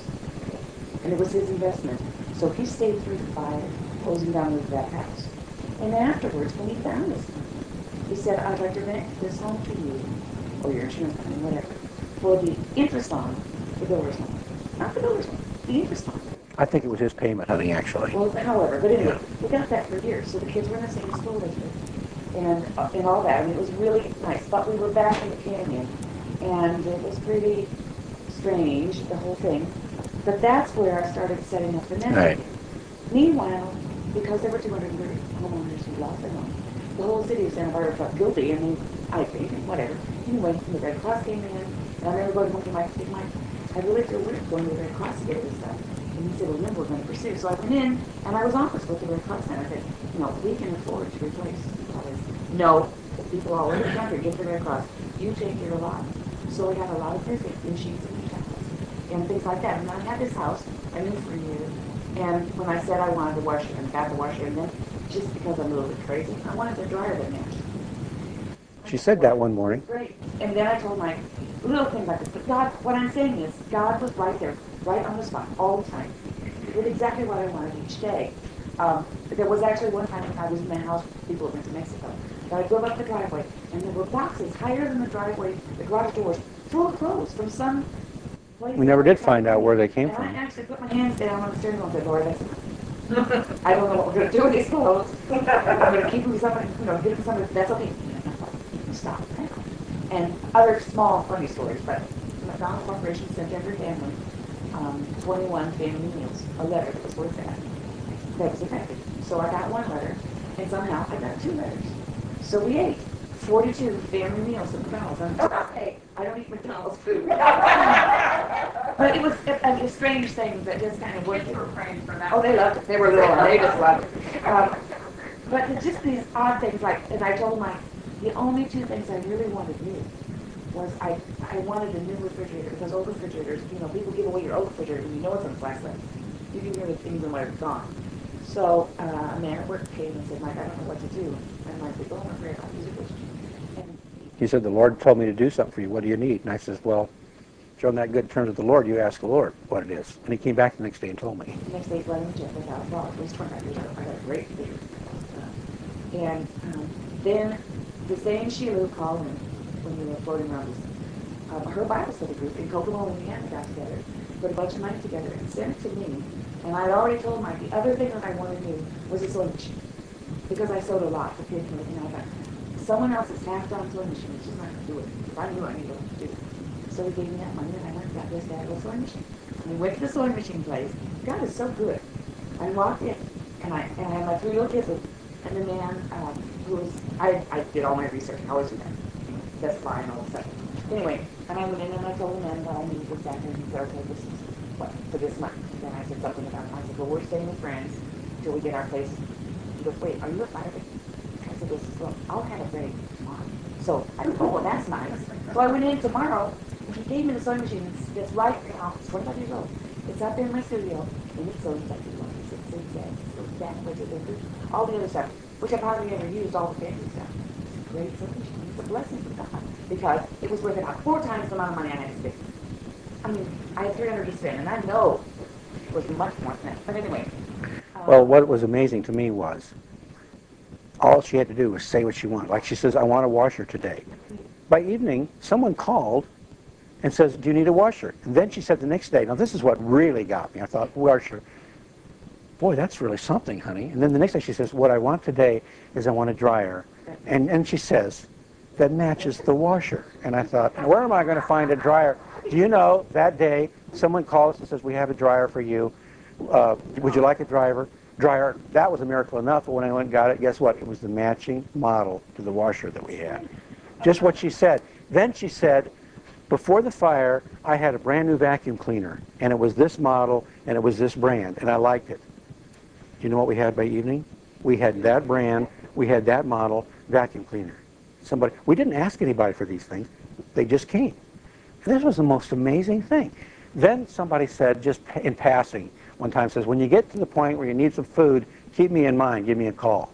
and it was his investment. So he stayed through the fire, closing down with that house. And afterwards, when he found this home, he said, I'd like to rent this home to you, or your insurance company, whatever, for the interest on the builder's home. Not the builder's home, the interest on it. I think it was his payment, honey, actually. Well, however, but anyway, we got that for years. So the kids were in the same school district and all that. I mean, it was really nice. But we were back in the canyon, and it was pretty strange, the whole thing. But that's where I started setting up the network. Right. Meanwhile, because there were 230 homeowners who lost their home, the whole city of Santa Barbara felt guilty. I mean, I think, whatever. Anyway, the Red Cross came in, and I remember going to Mike, I really feel weird going to the Red Cross to get this stuff. And he said, well, remember, we're going to pursue. So I went in, and I was honest with the Red Cross Center. I said, we can afford to replace all this. No, people all over the country get the Red Cross. You take care of a lot. So we got a lot of physics and sheets and tablets and things like that. And I had this house, I knew for years. And when I said I wanted the washer and got the washer, and then just because I'm a little bit crazy, I wanted the dryer that matched. She said that one morning. Great. And then I told my little thing like this. But God, what I'm saying is, God was right there, right on the spot, all the time. He did exactly what I wanted each day. There was actually one time when I was in the house, people went to Mexico. And I drove up the driveway, and there were boxes higher than the driveway, the garage doors, full of clothes from some place. We never did find out where they came from. And I actually put my hands down on the steering wheel and said, Lord, I don't know what we're going to do with these clothes. I'm going to keep them somebody, get them somebody. That's okay. Stop. And other small funny stories, but McDonald's Corporation sent every family 21 family meals, a letter that was worth that. That was effective. So I got one letter, and somehow I got 2 letters. So we ate 42 family meals at McDonald's. Hey, I don't eat McDonald's food. But it was a strange thing that just kind of worked. Kids were praying for that. Oh, they loved it. They were little, and they just loved it. But it's just these odd things, like, and I told Mike, the only 2 things I really wanted new was I wanted a new refrigerator, because old refrigerators, you know, people give away your old refrigerator and you know it's on last list. You can hear the things when it's gone. So a man at work came and said, Mike, I don't know what to do. And Mike said, go on, pray, I'll use a Christian. And He said, the Lord told me to do something for you. What do you need? And I says, well, if you're on that good terms with the Lord, you ask the Lord what it is. And he came back the next day and told me. the next day, he let him check $1,000. It was 25 years ago. I got a great figure. And then the same Sheila who called me when we were floating around this, her Bible study group in Kokomo, Indiana, got together, put a bunch of money together, and sent it to me. And I'd already told Mike the other thing that I wanted to do was a sewing machine, because I sewed a lot for kids. And I thought, someone else is tacked on sewing machine, she's not going to do it. If I knew I needed to do it. So he gave me that money, and I went and got this little sewing machine. And we went to the sewing machine place. God is so good. I walked in, and I had my 3 little kids with, and the man who was, I did all my research. I always do that. That's fine, all of a sudden. Anyway, and I went in and I told the man that I needed this after, and he said, okay, this is what, for this month. Then I said something about, I said, well, we're staying with friends until we get our place. He goes, wait, are you a fireman? I said, yes, well, I'll have a break tomorrow. So I said, oh, well, that's nice. So I went in tomorrow, and he gave me the sewing machine. It's right now, it's 25 years old. It's up in my studio, and it's so exactly what it says. So backwards, all the other stuff, which I've hardly ever used, all the fancy stuff. It's a great sewing machine. It's a blessing from God, because it was worth about 4 times the amount of money I had to spend. I mean, I had $300 to spend, and I know it was much more than that. But anyway. Well, what was amazing to me was all she had to do was say what she wanted. Like she says, I want a washer today. By evening, someone called and says, do you need a washer? And then she said the next day, now this is what really got me. I thought, washer. Boy, that's really something, honey. And then the next day she says, what I want today is I want a dryer. And she says, that matches the washer. And I thought, where am I going to find a dryer? Do you know, that day, someone called us and says, we have a dryer for you. Would you like a dryer? That was a miracle enough, but when I went and got it, guess what? It was the matching model to the washer that we had. Just what she said. Then she said, before the fire, I had a brand new vacuum cleaner, and it was this model, and it was this brand, and I liked it. Do you know what we had by evening? We had that brand, we had that model vacuum cleaner. We didn't ask anybody for these things. They just came. And this was the most amazing thing. Then somebody said, just in passing, one time says, when you get to the point where you need some food, keep me in mind, give me a call.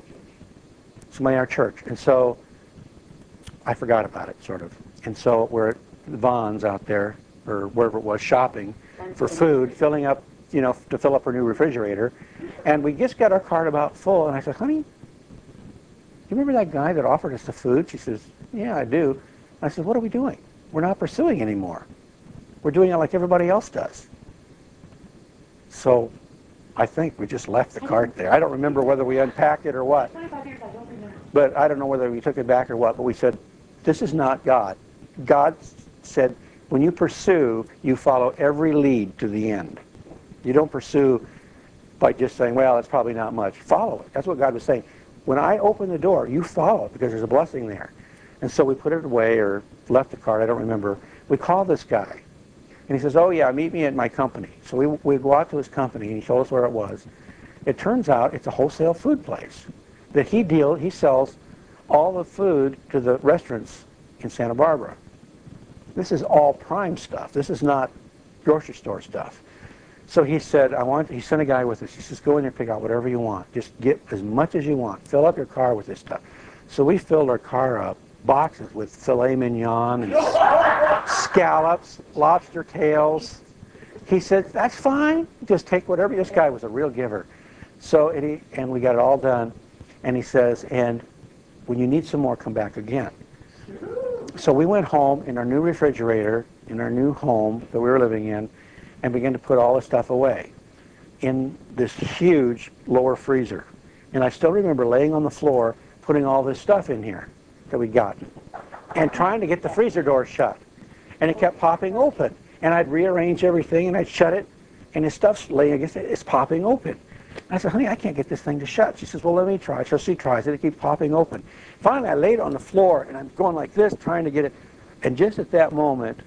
Somebody in our church. And so I forgot about it, sort of. And so we're at the Vons out there, or wherever it was, shopping for food, filling up, you know, to fill up her new refrigerator. And we just got our cart about full, and I said, honey, do you remember that guy that offered us the food? She says, yeah, I do. I said, what are we doing? We're not pursuing anymore. We're doing it like everybody else does. So I think we just left the cart there. I don't remember whether we unpacked it or what. 25 years, I don't remember. But I don't know whether we took it back or what. But we said, this is not God. God said, when you pursue, you follow every lead to the end. You don't pursue by just saying, well, it's probably not much. Follow it. That's what God was saying. When I open the door, you follow it because there's a blessing there. And so we put it away or left the cart. I don't remember. We called this guy. And he says, oh, yeah, meet me at my company. So we go out to his company, and he told us where it was. It turns out it's a wholesale food place that he sells all the food to the restaurants in Santa Barbara. This is all prime stuff. This is not grocery store stuff. So he said, he sent a guy with us. He says, go in there and pick out whatever you want. Just get as much as you want. Fill up your car with this stuff. So we filled our car up, boxes with filet mignon and scallops, lobster tails. He said, that's fine. Just take whatever. This guy was a real giver. So, and we got it all done. And he says, and when you need some more, come back again. So we went home in our new refrigerator, in our new home that we were living in, and began to put all the stuff away in this huge lower freezer. And I still remember laying on the floor, putting all this stuff in here that we'd gotten, and trying to get the freezer door shut. And it kept popping open. And I'd rearrange everything, and I'd shut it, and his stuff's laying against it. It's popping open. I said, honey, I can't get this thing to shut. She says, well, let me try. So she tries it. It keeps popping open. Finally, I laid it on the floor, and I'm going like this, trying to get it. And just at that moment,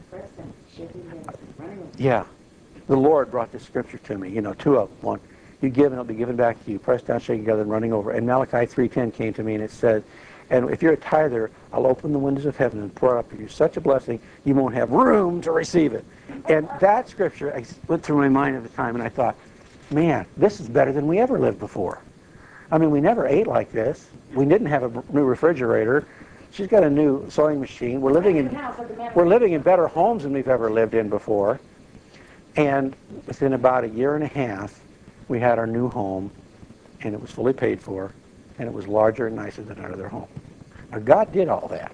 yeah, the Lord brought this scripture to me. You know, two of them. One, you give and it'll be given back to you. Pressed down, shaken together, and running over. And Malachi 3:10 came to me, and it said, and if you're a tither, I'll open the windows of heaven and pour out for you such a blessing, you won't have room to receive it. And that scripture went through my mind at the time, and I thought, man, this is better than we ever lived before. I mean, we never ate like this. We didn't have a new refrigerator. She's got a new sewing machine. We're living in better homes than we've ever lived in before. And within about a year and a half, we had our new home, and it was fully paid for, and it was larger and nicer than our other home. Now, God did all that.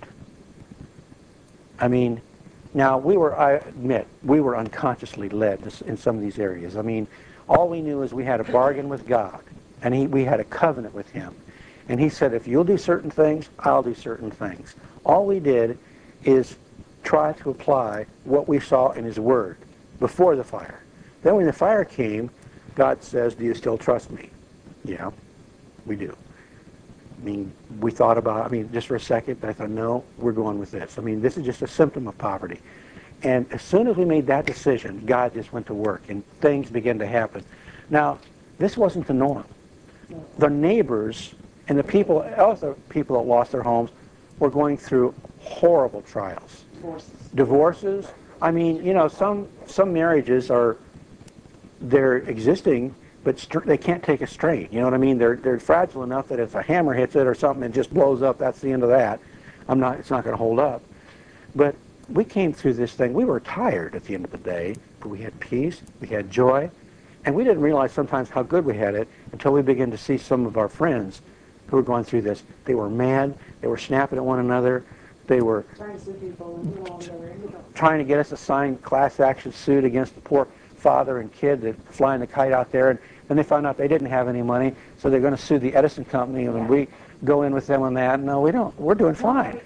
I mean, now I admit, we were unconsciously led in some of these areas. I mean, all we knew is we had a bargain with God, and we had a covenant with Him. And He said, if you'll do certain things, I'll do certain things. All we did is try to apply what we saw in His Word before the fire. Then when the fire came, God says, do you still trust me? Yeah, we do. I mean, we thought about, just for a second, but I thought, no, we're going with this. I mean, this is just a symptom of poverty. And as soon as we made that decision, God just went to work, and things began to happen. Now, this wasn't the norm. The neighbors and other people that lost their homes were going through horrible trials. Divorces. I mean, you know, some marriages they're existing, but they can't take a strain. You know what I mean? They're fragile enough that if a hammer hits it or something, it just blows up. That's the end of that. It's not going to hold up. But we came through this thing. We were tired at the end of the day, but we had peace, we had joy, and we didn't realize sometimes how good we had it until we began to see some of our friends who were going through this. They were mad, they were snapping at one another, they were trying to get us to sign class action suit against the poor father and kid that flying the kite out there, and then they found out they didn't have any money, so they're going to sue the Edison company, and we go in with them on that. No, we don't. We're doing fine.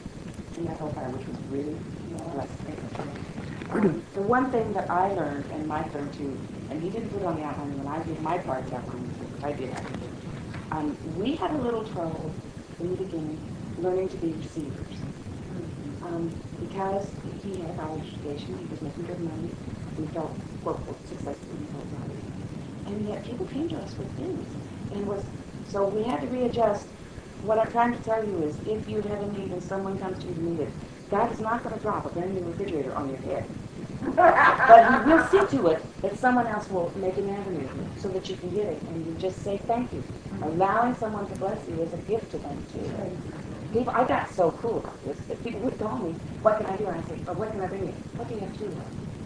The one thing that I learned, and Mike learned too, and he didn't put it on the outline when I did my part of the outline, I did that. We had a little trouble in the beginning learning to be receivers. Because he had a college education, he was making good money, we felt successful in his life. And yet people came to us with things. So we had to readjust. What I'm trying to tell you is, if you have a need and someone comes to you to need it, God is not going to drop a brand new refrigerator on your head. But He will see to it that someone else will make an avenue so that you can get it. And you just say thank you. Allowing someone to bless you is a gift to them too. I got so cool about this that people would call me, what can I do? And I say, what can I bring you? What do you have to do?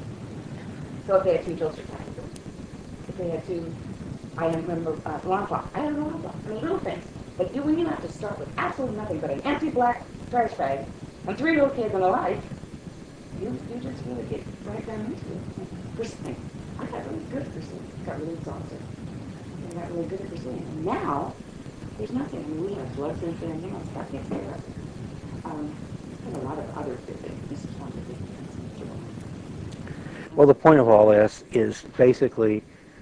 So if they had 2 toaster packages, if they had 2, I remember alarm clock. I had an alarm clock. Little things. But when you have to start with absolutely nothing but an empty black trash bag and 3 little kids and a light, you just really get right down into it. Pursuing. I got really good at pursuing. Got really exhausted. I got really good at pursuing. And now, there's nothing. I mean, we have blood center and everything else. That takes care of it. And a lot of other things. This is one of the things. Well, the point of all this is basically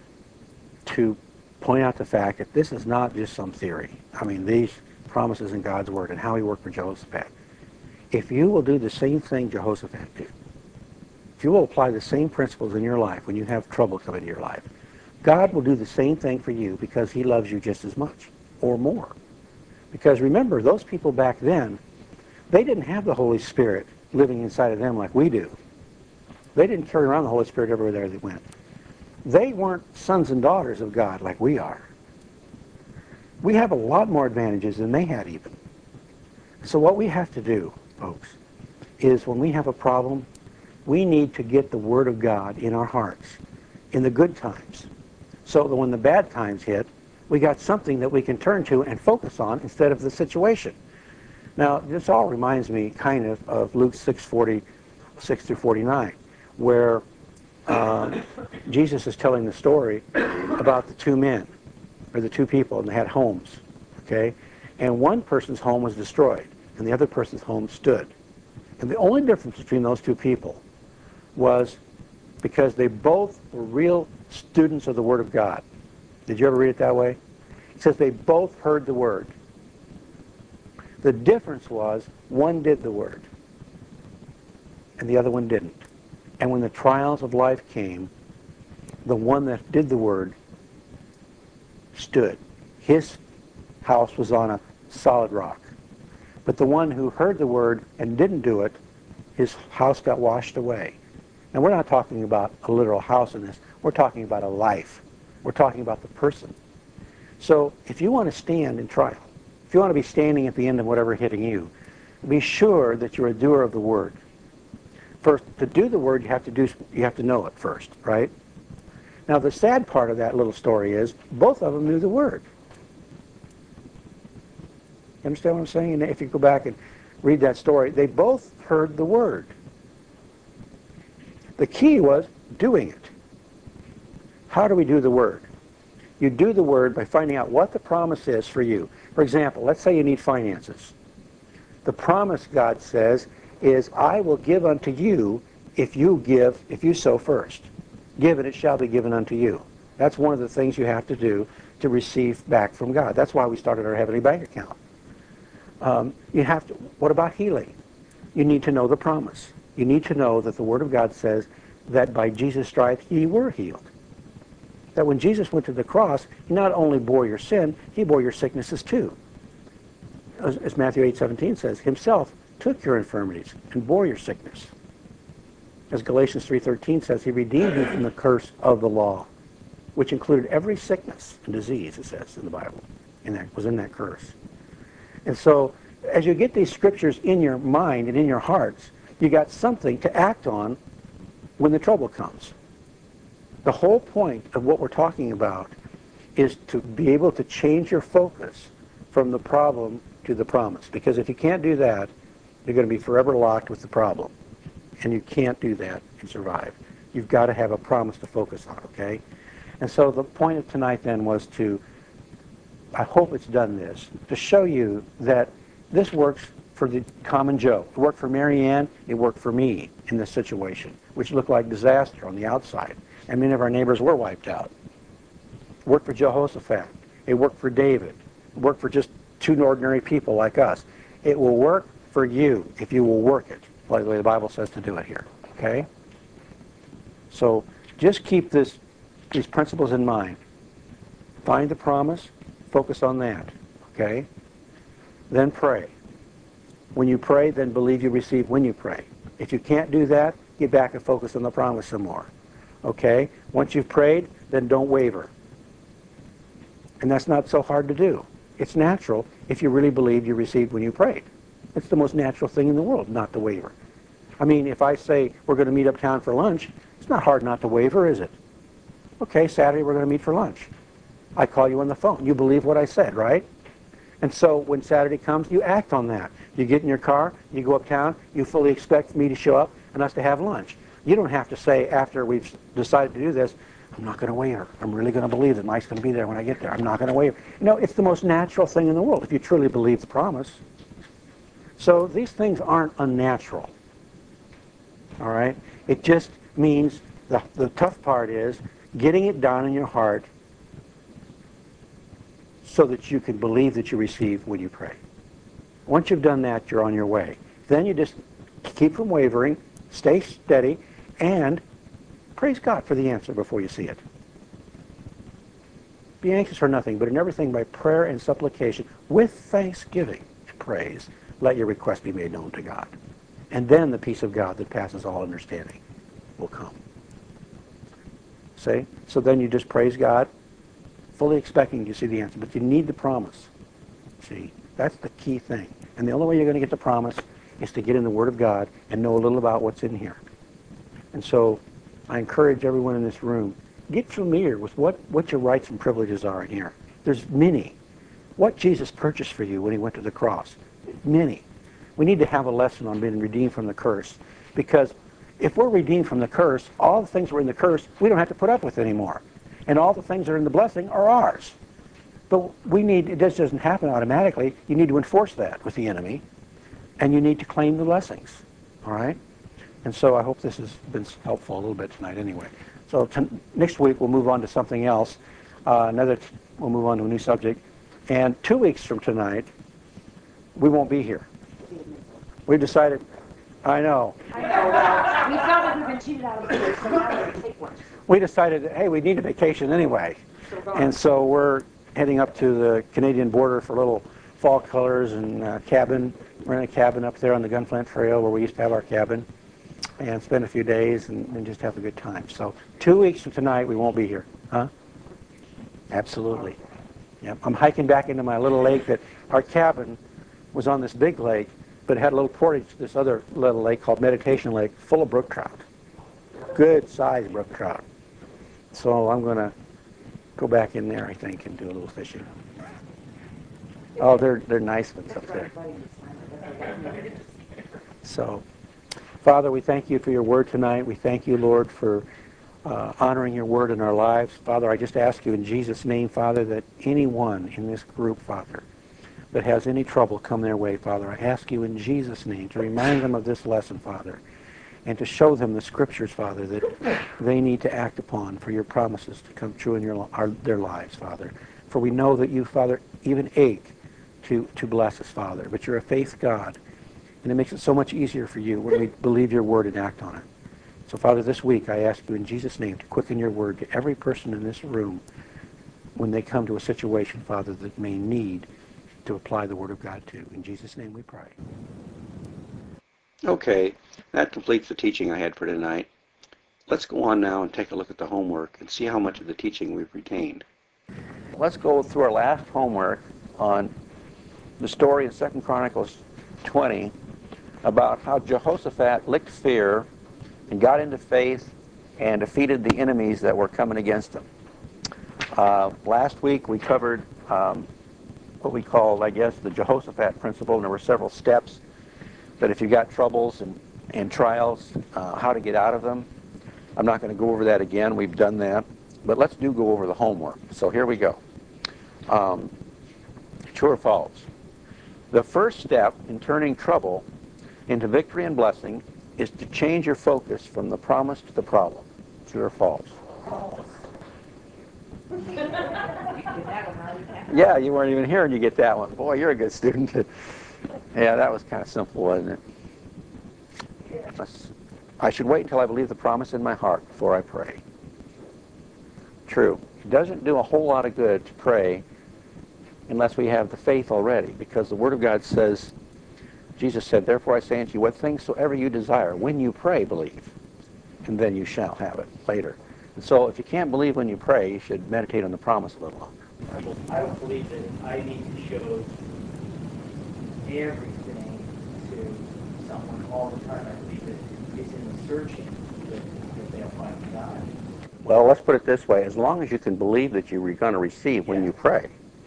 to point out the fact that this is not just some theory. I mean, these promises in God's Word and how He worked for Jehoshaphat. If you will do the same thing Jehoshaphat did, if you will apply the same principles in your life when you have trouble come into your life, God will do the same thing for you because He loves you just as much or more. Because remember, those people back then, they didn't have the Holy Spirit living inside of them like we do. They didn't carry around the Holy Spirit everywhere they went. They weren't sons and daughters of God like we are. We have a lot more advantages than they had even. So what we have to do, folks, is when we have a problem, we need to get the Word of God in our hearts in the good times, so that when the bad times hit, we got something that we can turn to and focus on instead of the situation. Now, this all reminds me kind of Luke 6:46-49, where Jesus is telling the story about the 2 men, or the 2 people, and they had homes, okay? And one person's home was destroyed, and the other person's home stood. And the only difference between those 2 people was because they both were real students of the Word of God. Did you ever read it that way? It says they both heard the Word. The difference was one did the Word and the other one didn't. And when the trials of life came, the one that did the Word stood. His house was on a solid rock. But the one who heard the Word and didn't do it, his house got washed away. And we're not talking about a literal house in this. We're talking about a life. We're talking about the person. So if you want to stand in trial, if you want to be standing at the end of whatever hitting you, be sure that you're a doer of the Word. First, to do the Word, you have to know it first, right? Now, the sad part of that little story is both of them knew the Word. You understand what I'm saying? And if you go back and read that story, they both heard the Word. The key was doing it. How do we do the Word? You do the Word by finding out what the promise is for you. For example, let's say you need finances. The promise, God says, is, I will give unto you if you sow first. Give and it shall be given unto you. That's one of the things you have to do to receive back from God. That's why we started our Heavenly Bank account. What about healing? You need to know the promise. You need to know that the Word of God says that by Jesus' stripes ye were healed. That when Jesus went to the cross, he not only bore your sin, he bore your sicknesses too. As Matthew 8:17 says, himself took your infirmities and bore your sickness. As Galatians 3:13 says, he redeemed you from the curse of the law, which included every sickness and disease, it says in the Bible, and that was in that curse. And so, as you get these scriptures in your mind and in your hearts, you got something to act on when the trouble comes. The whole point of what we're talking about is to be able to change your focus from the problem to the promise. Because if you can't do that, you're going to be forever locked with the problem. And you can't do that and survive. You've got to have a promise to focus on, okay? And so the point of tonight then was to, I hope it's done this, to show you that this works for the common Joe. It worked for Mary Ann, it worked for me in this situation, which looked like disaster on the outside. And many of our neighbors were wiped out. It worked for Jehoshaphat. It worked for David. It worked for just two ordinary people like us. It will work for you if you will work it, like the way the Bible says to do it here. Okay? So just keep these principles in mind. Find the promise, focus on that. Okay? Then pray. When you pray, then believe you receive when you pray. If you can't do that, get back and focus on the promise some more. Okay? Once you've prayed, then don't waver. And that's not so hard to do. It's natural if you really believe you received when you prayed. It's the most natural thing in the world not to waver. I mean, if I say we're going to meet uptown for lunch, it's not hard not to waver, is it? Okay, Saturday we're going to meet for lunch. I call you on the phone. You believe what I said, right? And so when Saturday comes, you act on that. You get in your car, you go uptown, you fully expect me to show up and us to have lunch. You don't have to say after we've decided to do this, I'm not going to waver. I'm really going to believe that Mike's going to be there when I get there. I'm not going to waver. You know, it's the most natural thing in the world if you truly believe the promise. So these things aren't unnatural. All right? It just means the tough part is getting it down in your heart so that you can believe that you receive when you pray. Once you've done that, you're on your way. Then you just keep from wavering, stay steady, and praise God for the answer before you see it. Be anxious for nothing, but in everything by prayer and supplication, with thanksgiving and praise, let your request be made known to God. And then the peace of God that passes all understanding will come. See? So then you just praise God, fully expecting to see the answer. But you need the promise. See? That's the key thing. And the only way you're going to get the promise is to get in the Word of God and know a little about what's in here. And so I encourage everyone in this room, get familiar with what your rights and privileges are in here. There's many. What Jesus purchased for you when he went to the cross. Many. We need to have a lesson on being redeemed from the curse. Because if we're redeemed from the curse, all the things that were in the curse, we don't have to put up with anymore. And all the things that are in the blessing are ours. But it just doesn't happen automatically. You need to enforce that with the enemy. And you need to claim the blessings. All right? And so I hope this has been helpful a little bit tonight anyway. So next week we'll move on to something else. We'll move on to a new subject. And 2 weeks from tonight, we won't be here. We've decided, I know. I know, well, we felt like we've been cheated out of the place, so now we're going to take one. We decided that, hey, we need a vacation anyway. And so we're heading up to the Canadian border for a little fall colors and cabin. We're in a cabin up there on the Gunflint Trail where we used to have our cabin, and spend a few days and just have a good time. So 2 weeks from tonight, we won't be here. Huh? Absolutely. Yep. I'm hiking back into my little lake that our cabin was on this big lake, but it had a little portage to this other little lake called Meditation Lake, full of brook trout. Good sized brook trout. So I'm going to go back in there, I think, and do a little fishing. Oh, they're nice ones up there. So, Father, we thank you for your word tonight. We thank you, Lord, for honoring your word in our lives. Father, I just ask you in Jesus' name, Father, that anyone in this group, Father, that has any trouble come their way, Father, I ask you in Jesus' name to remind them of this lesson, Father, and to show them the scriptures, Father, that they need to act upon for your promises to come true in their lives, Father. For we know that you, Father, even ache to bless us, Father, but you're a faith God, and it makes it so much easier for you when we believe your word and act on it. So, Father, this week I ask you in Jesus' name to quicken your word to every person in this room when they come to a situation, Father, that may need to apply the word of God to. In Jesus' name we pray. Okay, that completes the teaching I had for tonight. Let's go on now and take a look at the homework and see how much of the teaching we've retained. Let's go through our last homework on the story in 2 Chronicles 20 about how Jehoshaphat licked fear and got into faith and defeated the enemies that were coming against him. Last week we covered what we call, I guess, the Jehoshaphat principle, and there were several steps that if you got troubles and trials, how to get out of them. I'm not going to go over that again. We've done that. But let's go over the homework. So here we go. True or false? The first step in turning trouble into victory and blessing is to change your focus from the promise to the problem. True or false? False. Yeah, you weren't even here and you get that one. Boy, you're a good student. Yeah, that was kind of simple, wasn't it? I should wait until I believe the promise in my heart before I pray. True. It doesn't do a whole lot of good to pray unless we have the faith already, because the Word of God says, Jesus said, therefore I say unto you, what things soever you desire, when you pray, believe, and then you shall have it later. And so if you can't believe when you pray, you should meditate on the promise a little longer. I don't believe that I need to show everything to someone all the time. I believe that it's in the searching that they'll find God. Well, let's put it this way. As long as you can believe that you're going to receive when you pray.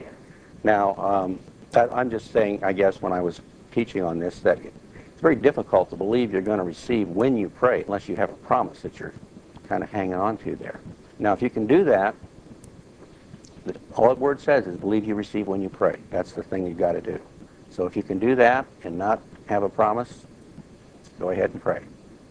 Now, I'm just saying, I guess, when I was teaching on this, that it's very difficult to believe you're going to receive when you pray unless you have a promise that you're kind of hanging on to there. Now, if you can do that, all the Word says is believe you receive when you pray. That's the thing you've got to do. So if you can do that and not have a promise, go ahead and pray.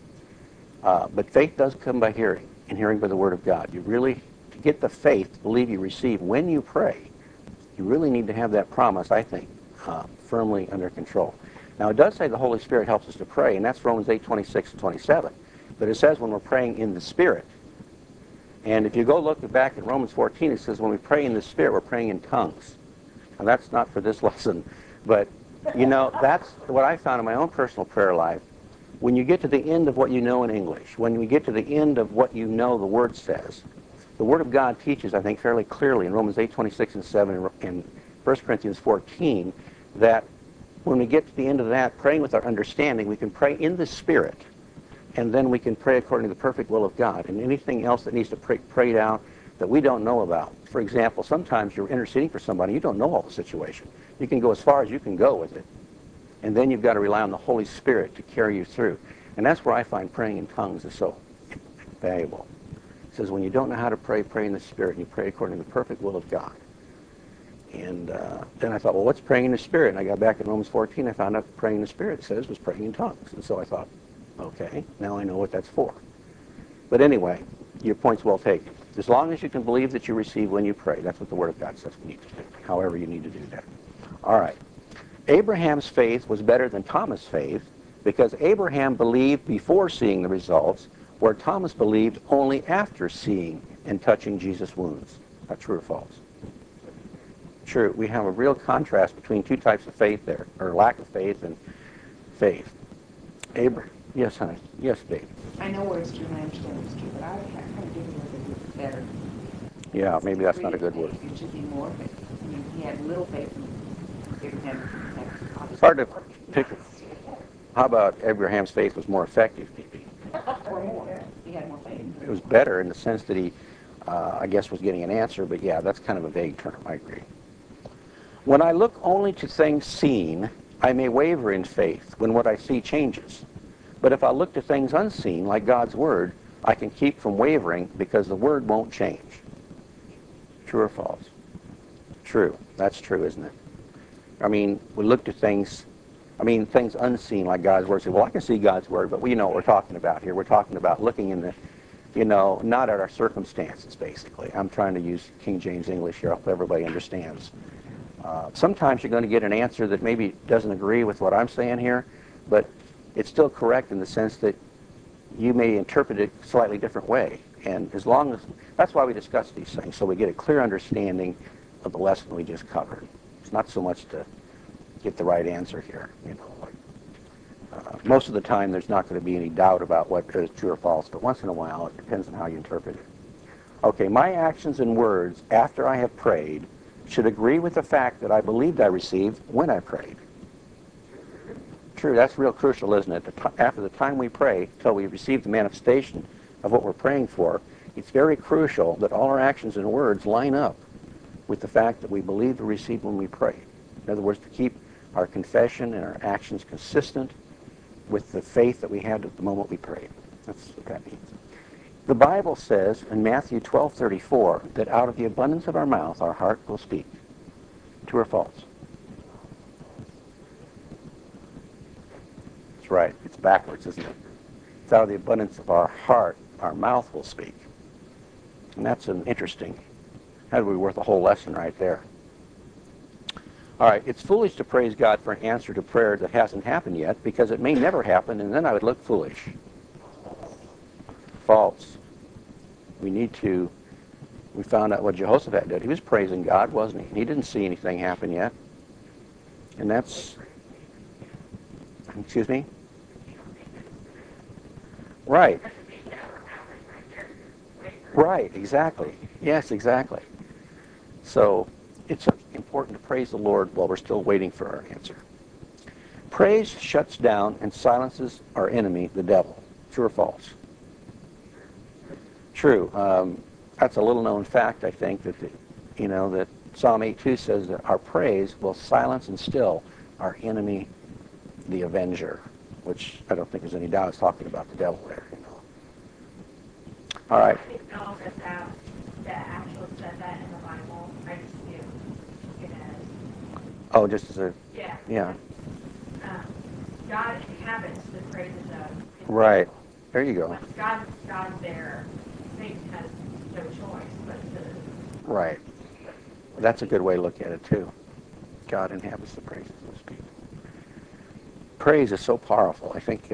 But faith does come by hearing, and hearing by the Word of God. You really, to get the faith to believe you receive when you pray, you really need to have that promise, I think, firmly under control. Now, it does say the Holy Spirit helps us to pray, and that's Romans 8:26 and 27. But it says when we're praying in the Spirit. And if you go look back at Romans 14, it says when we pray in the Spirit, we're praying in tongues. Now, that's not for this lesson, but, you know, that's what I found in my own personal prayer life. When you get to the end of what you know in English, when we get to the end of what you know the Word says, the Word of God teaches, I think, fairly clearly in Romans 8:26 and 7 and 1 Corinthians 14 that when we get to the end of that, praying with our understanding, we can pray in the Spirit, and then we can pray according to the perfect will of God. And anything else that needs to be prayed out that we don't know about. For example, sometimes you're interceding for somebody, you don't know all the situation. You can go as far as you can go with it, and then you've got to rely on the Holy Spirit to carry you through. And that's where I find praying in tongues is so valuable. It says when you don't know how to pray, pray in the Spirit, and you pray according to the perfect will of God. And then I thought, well, what's praying in the Spirit? And I got back in Romans 14, I found out praying in the Spirit says was praying in tongues. And so I thought, Okay, now I know what that's for. But anyway, your point's well taken. As long as you can believe that you receive when you pray, that's what the Word of God says we need to do, however you need to do that. All right. Abraham's faith was better than Thomas' faith because Abraham believed before seeing the results, where Thomas believed only after seeing and touching Jesus' wounds. Is that true or false? True. We have a real contrast between two types of faith there, or lack of faith and faith. Abraham. Yes, honey. Yes, Dave. I know where it's true and I understand it's true, but I kind of give it a bit better. Yeah, maybe that's not a good word. It should be more faith. I mean, he had little faith in Abraham. It's hard to pick. How about Abraham's faith was more effective, maybe? Or more. He had more faith. It was better in the sense that he, I guess, was getting an answer, but yeah, that's kind of a vague term. I agree. When I look only to things seen, I may waver in faith when what I see changes. But if I look to things unseen, like God's Word, I can keep from wavering because the Word won't change. True or false? True. That's true, isn't it? I mean, we look to things, things unseen like God's Word. Say, well, I can see God's Word, but we know what we're talking about here. We're talking about looking in the, not at our circumstances, basically. I'm trying to use King James English here. I hope everybody understands. Sometimes you're going to get an answer that maybe doesn't agree with what I'm saying here, but it's still correct in the sense that you may interpret it a slightly different way. And as long as, that's why we discuss these things, so we get a clear understanding of the lesson we just covered. It's not so much to get the right answer here. Most of the time there's not going to be any doubt about what is true or false, but once in a while it depends on how you interpret it. Okay, my actions and words after I have prayed should agree with the fact that I believed I received when I prayed. True, that's real crucial, isn't it? After the time we pray, till we receive the manifestation of what we're praying for, it's very crucial that all our actions and words line up with the fact that we believe we receive when we pray. In other words, to keep our confession and our actions consistent with the faith that we had at the moment we prayed. That's what that means. The Bible says in Matthew 12:34 that out of the abundance of our mouth, our heart will speak. True or false? That's right. It's backwards, isn't it? It's out of the abundance of our heart, our mouth will speak. And that's an interesting, that'd be worth a whole lesson right there. All right, it's foolish to praise God for an answer to prayer that hasn't happened yet because it may never happen and then I would look foolish. False. We found out what Jehoshaphat did. He was praising God, wasn't he? And he didn't see anything happen yet. And that's, excuse me? Right. Right, exactly. Yes, exactly. So it's important to praise the Lord while we're still waiting for our answer. Praise shuts down and silences our enemy, the devil. True or false? True. That's a little-known fact, I think, that that Psalm 8:2 says that our praise will silence and still our enemy, the avenger, which I don't think there's any doubt it's talking about the devil there. All right. I think all of that actually said that in the Bible. I just knew it as. Oh, just as a. Yeah. Yeah. God inhabits the praises of. Right. There you go. Once God's there, Satan has no choice but to. Right. That's a good way to look at it too. God inhabits the praises of his people. Praise is so powerful. I think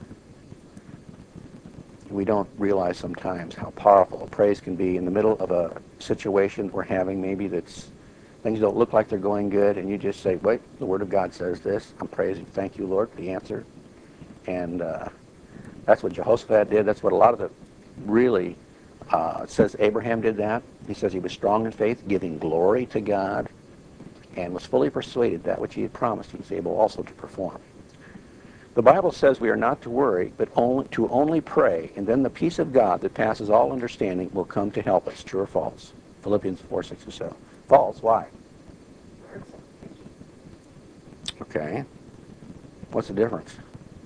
we don't realize sometimes how powerful praise can be in the middle of a situation we're having, maybe that's things don't look like they're going good, and you just say, wait, the Word of God says this. I'm praising. Thank you, Lord, for the answer. And that's what Jehoshaphat did. That's what a lot of the really it says Abraham did that. He says he was strong in faith, giving glory to God, and was fully persuaded that which he had promised he was able also to perform. The Bible says we are not to worry, but only pray, and then the peace of God that passes all understanding will come to help us. True or false? Philippians 4:6-7. False. Why? Okay. What's the difference?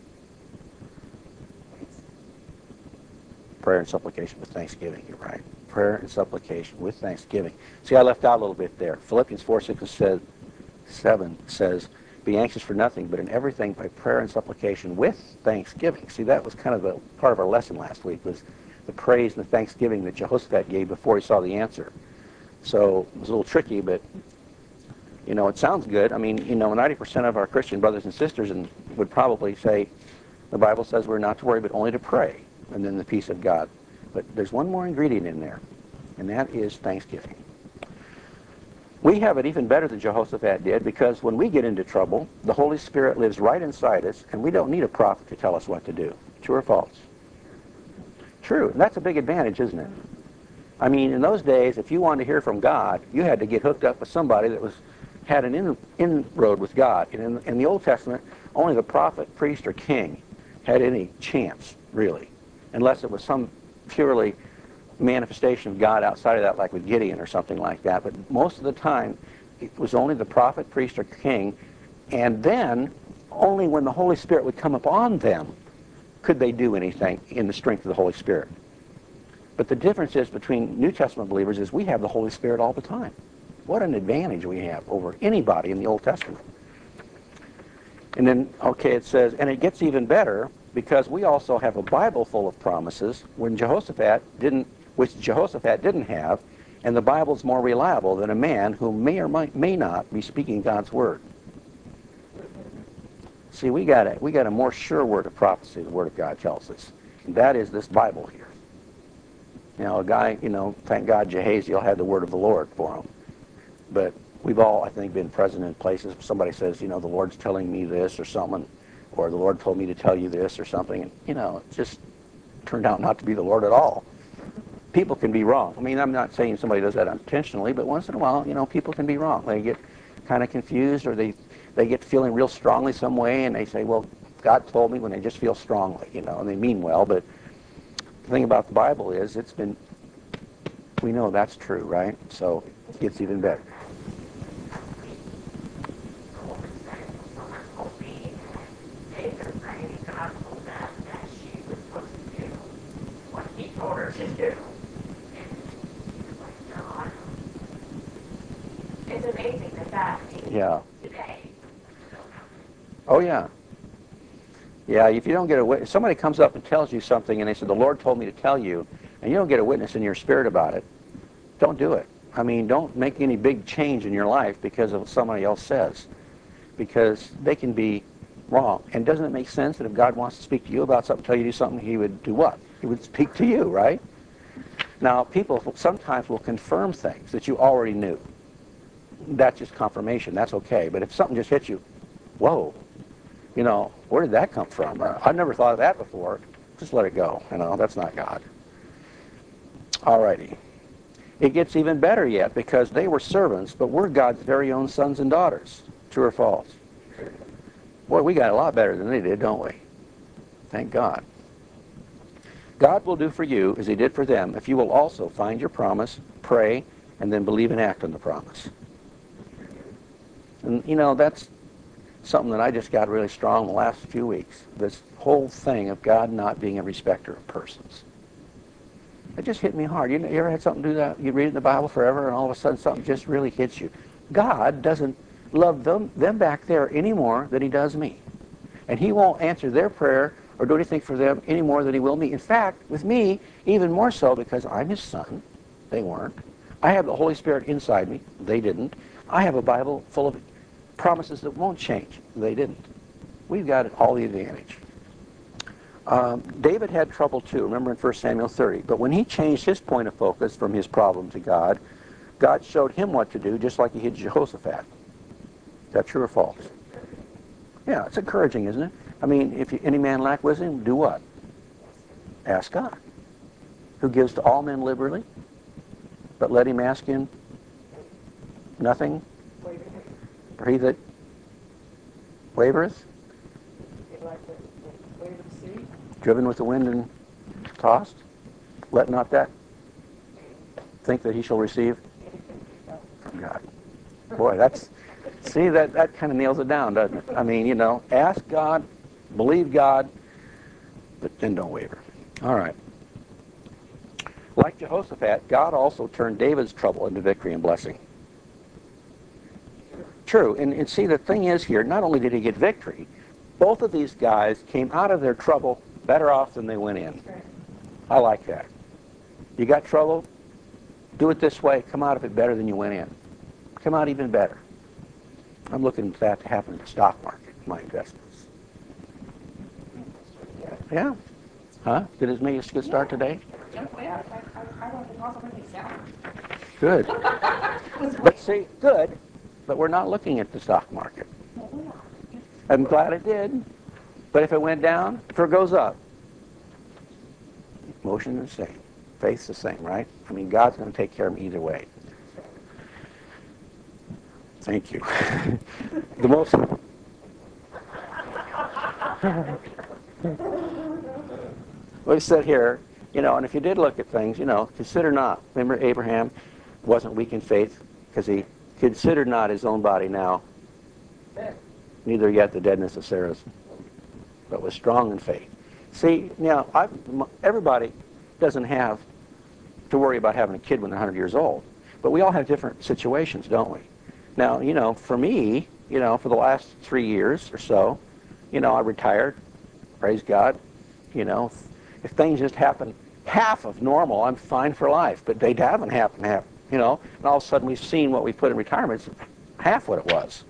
Prayer and supplication with thanksgiving. You're right. Prayer and supplication with thanksgiving. See, I left out a little bit there. Philippians 4:6-7 says, be anxious for nothing, but in everything by prayer and supplication with thanksgiving. See, that was kind of a part of our lesson last week, was the praise and the thanksgiving that Jehoshaphat gave before he saw the answer. So it was a little tricky, but, you know, it sounds good. I mean, you know, 90% of our Christian brothers and sisters would probably say, the Bible says we're not to worry, but only to pray, and then the peace of God. But there's one more ingredient in there, and that is thanksgiving. We have it even better than Jehoshaphat did, because when we get into trouble, the Holy Spirit lives right inside us, and we don't need a prophet to tell us what to do. True or false? True. And that's a big advantage, isn't it? I mean, in those days, if you wanted to hear from God, you had to get hooked up with somebody that had an inroad with God. And in the Old Testament, only the prophet, priest, or king had any chance, really, unless it was some purely manifestation of God outside of that, like with Gideon or something like that. But most of the time, it was only the prophet, priest, or king, and then only when the Holy Spirit would come upon them could they do anything in the strength of the Holy Spirit. But the difference is between New Testament believers is we have the Holy Spirit all the time. What an advantage we have over anybody in the Old Testament. And then, okay, it says, and it gets even better because we also have a Bible full of promises which Jehoshaphat didn't have, and the Bible's more reliable than a man who may or may not be speaking God's word. See, we got a more sure word of prophecy, the Word of God tells us. And that is this Bible here. You know, a guy, you know, thank God Jehaziel had the word of the Lord for him. But we've all, I think, been present in places where somebody says, you know, the Lord's telling me this or something, or the Lord told me to tell you this or something. And, you know, it just turned out not to be the Lord at all. People can be wrong. I mean, I'm not saying somebody does that intentionally, but once in a while, you know, people can be wrong. They get kind of confused, or they get feeling real strongly some way, and they say, well, God told me, when they just feel strongly, you know, and they mean well. But the thing about the Bible is we know that's true, right? So it gets even better. It's amazing that Yeah. today. Oh, yeah. Yeah, if you don't get a witness, somebody comes up and tells you something, and they say, the Lord told me to tell you, and you don't get a witness in your spirit about it, don't do it. I mean, don't make any big change in your life because of what somebody else says, because they can be wrong. And doesn't it make sense that if God wants to speak to you about something, tell you to do something, he would do what? He would speak to you, right? Now, people sometimes will confirm things that you already knew. That's just confirmation. That's okay. But if something just hits you, whoa, you know, where did that come from? I've never thought of that before. Just let it go. You know, that's not God. All righty. It gets even better yet, because they were servants, but we're God's very own sons and daughters. True or false? Boy, we got a lot better than they did, don't we? Thank God. God will do for you as he did for them if you will also find your promise, pray, and then believe and act on the promise. And, you know, that's something that I just got really strong the last few weeks. This whole thing of God not being a respecter of persons. It just hit me hard. You ever had something do that? You read in the Bible forever, and all of a sudden something just really hits you. God doesn't love them back there any more than he does me. And he won't answer their prayer or do anything for them any more than he will me. In fact, with me, even more so, because I'm his son. They weren't. I have the Holy Spirit inside me. They didn't. I have a Bible full of promises that won't change. They didn't. We've got all the advantage. David had trouble too, remember in 1 Samuel 30. But when he changed his point of focus from his problem to God, God showed him what to do, just like he did Jehoshaphat. Is that true or false? Yeah, it's encouraging, isn't it? I mean, if any man lack wisdom, do what? Ask God, who gives to all men liberally, but let him ask in nothing. For he that wavereth, driven with the wind and tossed, let not that think that he shall receive from God. Boy, see, that kind of nails it down, doesn't it? I mean, you know, ask God, believe God, but then don't waver. All right. Like Jehoshaphat, God also turned David's trouble into victory and blessing. true. And see, the thing is here, not only did he get victory, both of these guys came out of their trouble better off than they went in. I like that. You got trouble? Do it this way. Come out of it better than you went in. Come out even better. I'm looking for that to happen in the stock market, my investments. Yeah. Huh? Did it make a good start today? I don't think also really sell. Good. But see, good, but we're not looking at the stock market. I'm glad it did. But if it went down, if it goes up, motion is the same. Faith's the same, right? I mean, God's going to take care of me either way. Thank you. The most... We said here, and if you did look at things, consider not. Remember Abraham wasn't weak in faith because he considered not his own body now, neither yet the deadness of Sarah's, but was strong in faith. See, now, everybody doesn't have to worry about having a kid when they're 100 years old, but we all have different situations, don't we? Now, for me, for the last 3 years or so, I retired, praise God. If things just happen half of normal, I'm fine for life, but they haven't happened half, and all of a sudden we've seen what we put in retirement is half what it was,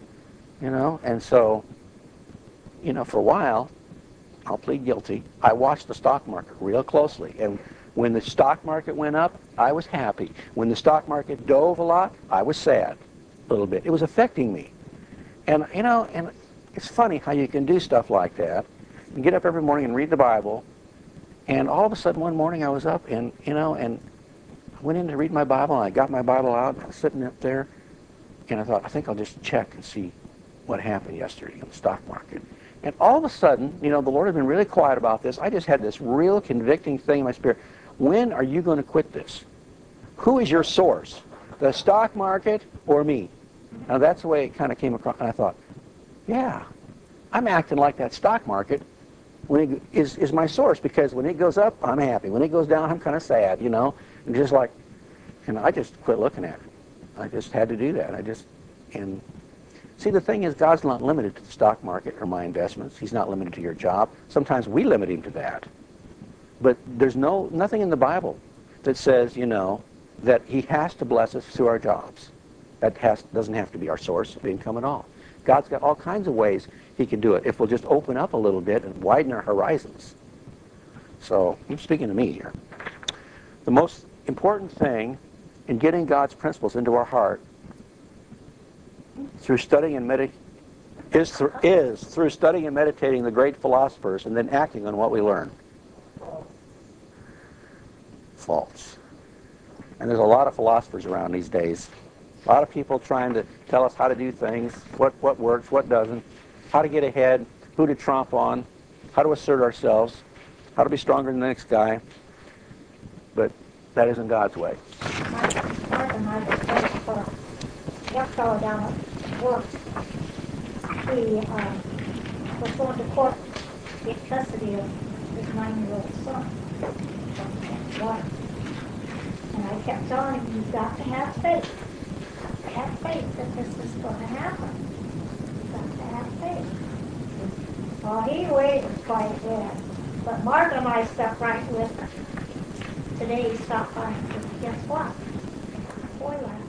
and so, for a while, I'll plead guilty. I watched the stock market real closely, and when the stock market went up, I was happy. When the stock market dove a lot, I was sad a little bit. It was affecting me. And, and it's funny how you can do stuff like that and get up every morning and read the Bible, and all of a sudden one morning I was up and, and I went in to read my Bible, and I got my Bible out, and I was sitting up there, and I thought, I think I'll just check and see what happened yesterday in the stock market. And all of a sudden, the Lord had been really quiet about this. I just had this real convicting thing in my spirit. When are you going to quit this? Who is your source? The stock market or me? Now that's the way it kind of came across. And I thought, yeah, I'm acting like that stock market when it is my source, because when it goes up, I'm happy. When it goes down, I'm kind of sad, and just like, I just quit looking at it. I just had to do that. And see, the thing is, God's not limited to the stock market or my investments. He's not limited to your job. Sometimes we limit him to that. But there's nothing in the Bible that says, that he has to bless us through our jobs. That doesn't have to be our source of income at all. God's got all kinds of ways he can do it if we'll just open up a little bit and widen our horizons. So, I'm speaking to me here. The most important thing in getting God's principles into our heart through studying and is through studying and meditating the great philosophers and then acting on what we learn. False. And there's a lot of philosophers around these days. A lot of people trying to tell us how to do things, what works, what doesn't, how to get ahead, who to tromp on, how to assert ourselves, how to be stronger than the next guy. But that isn't God's way. Mark and I just waited for a young fellow down at work. He was going to court to get custody of his 9-year-old son from his wife. And I kept telling him, you've got to have faith. Have faith that this is going to happen. You've got to have faith. Well, he waited quite a bit. But Mark and I stuck right with him. Today he stopped by and said, guess what? Boy,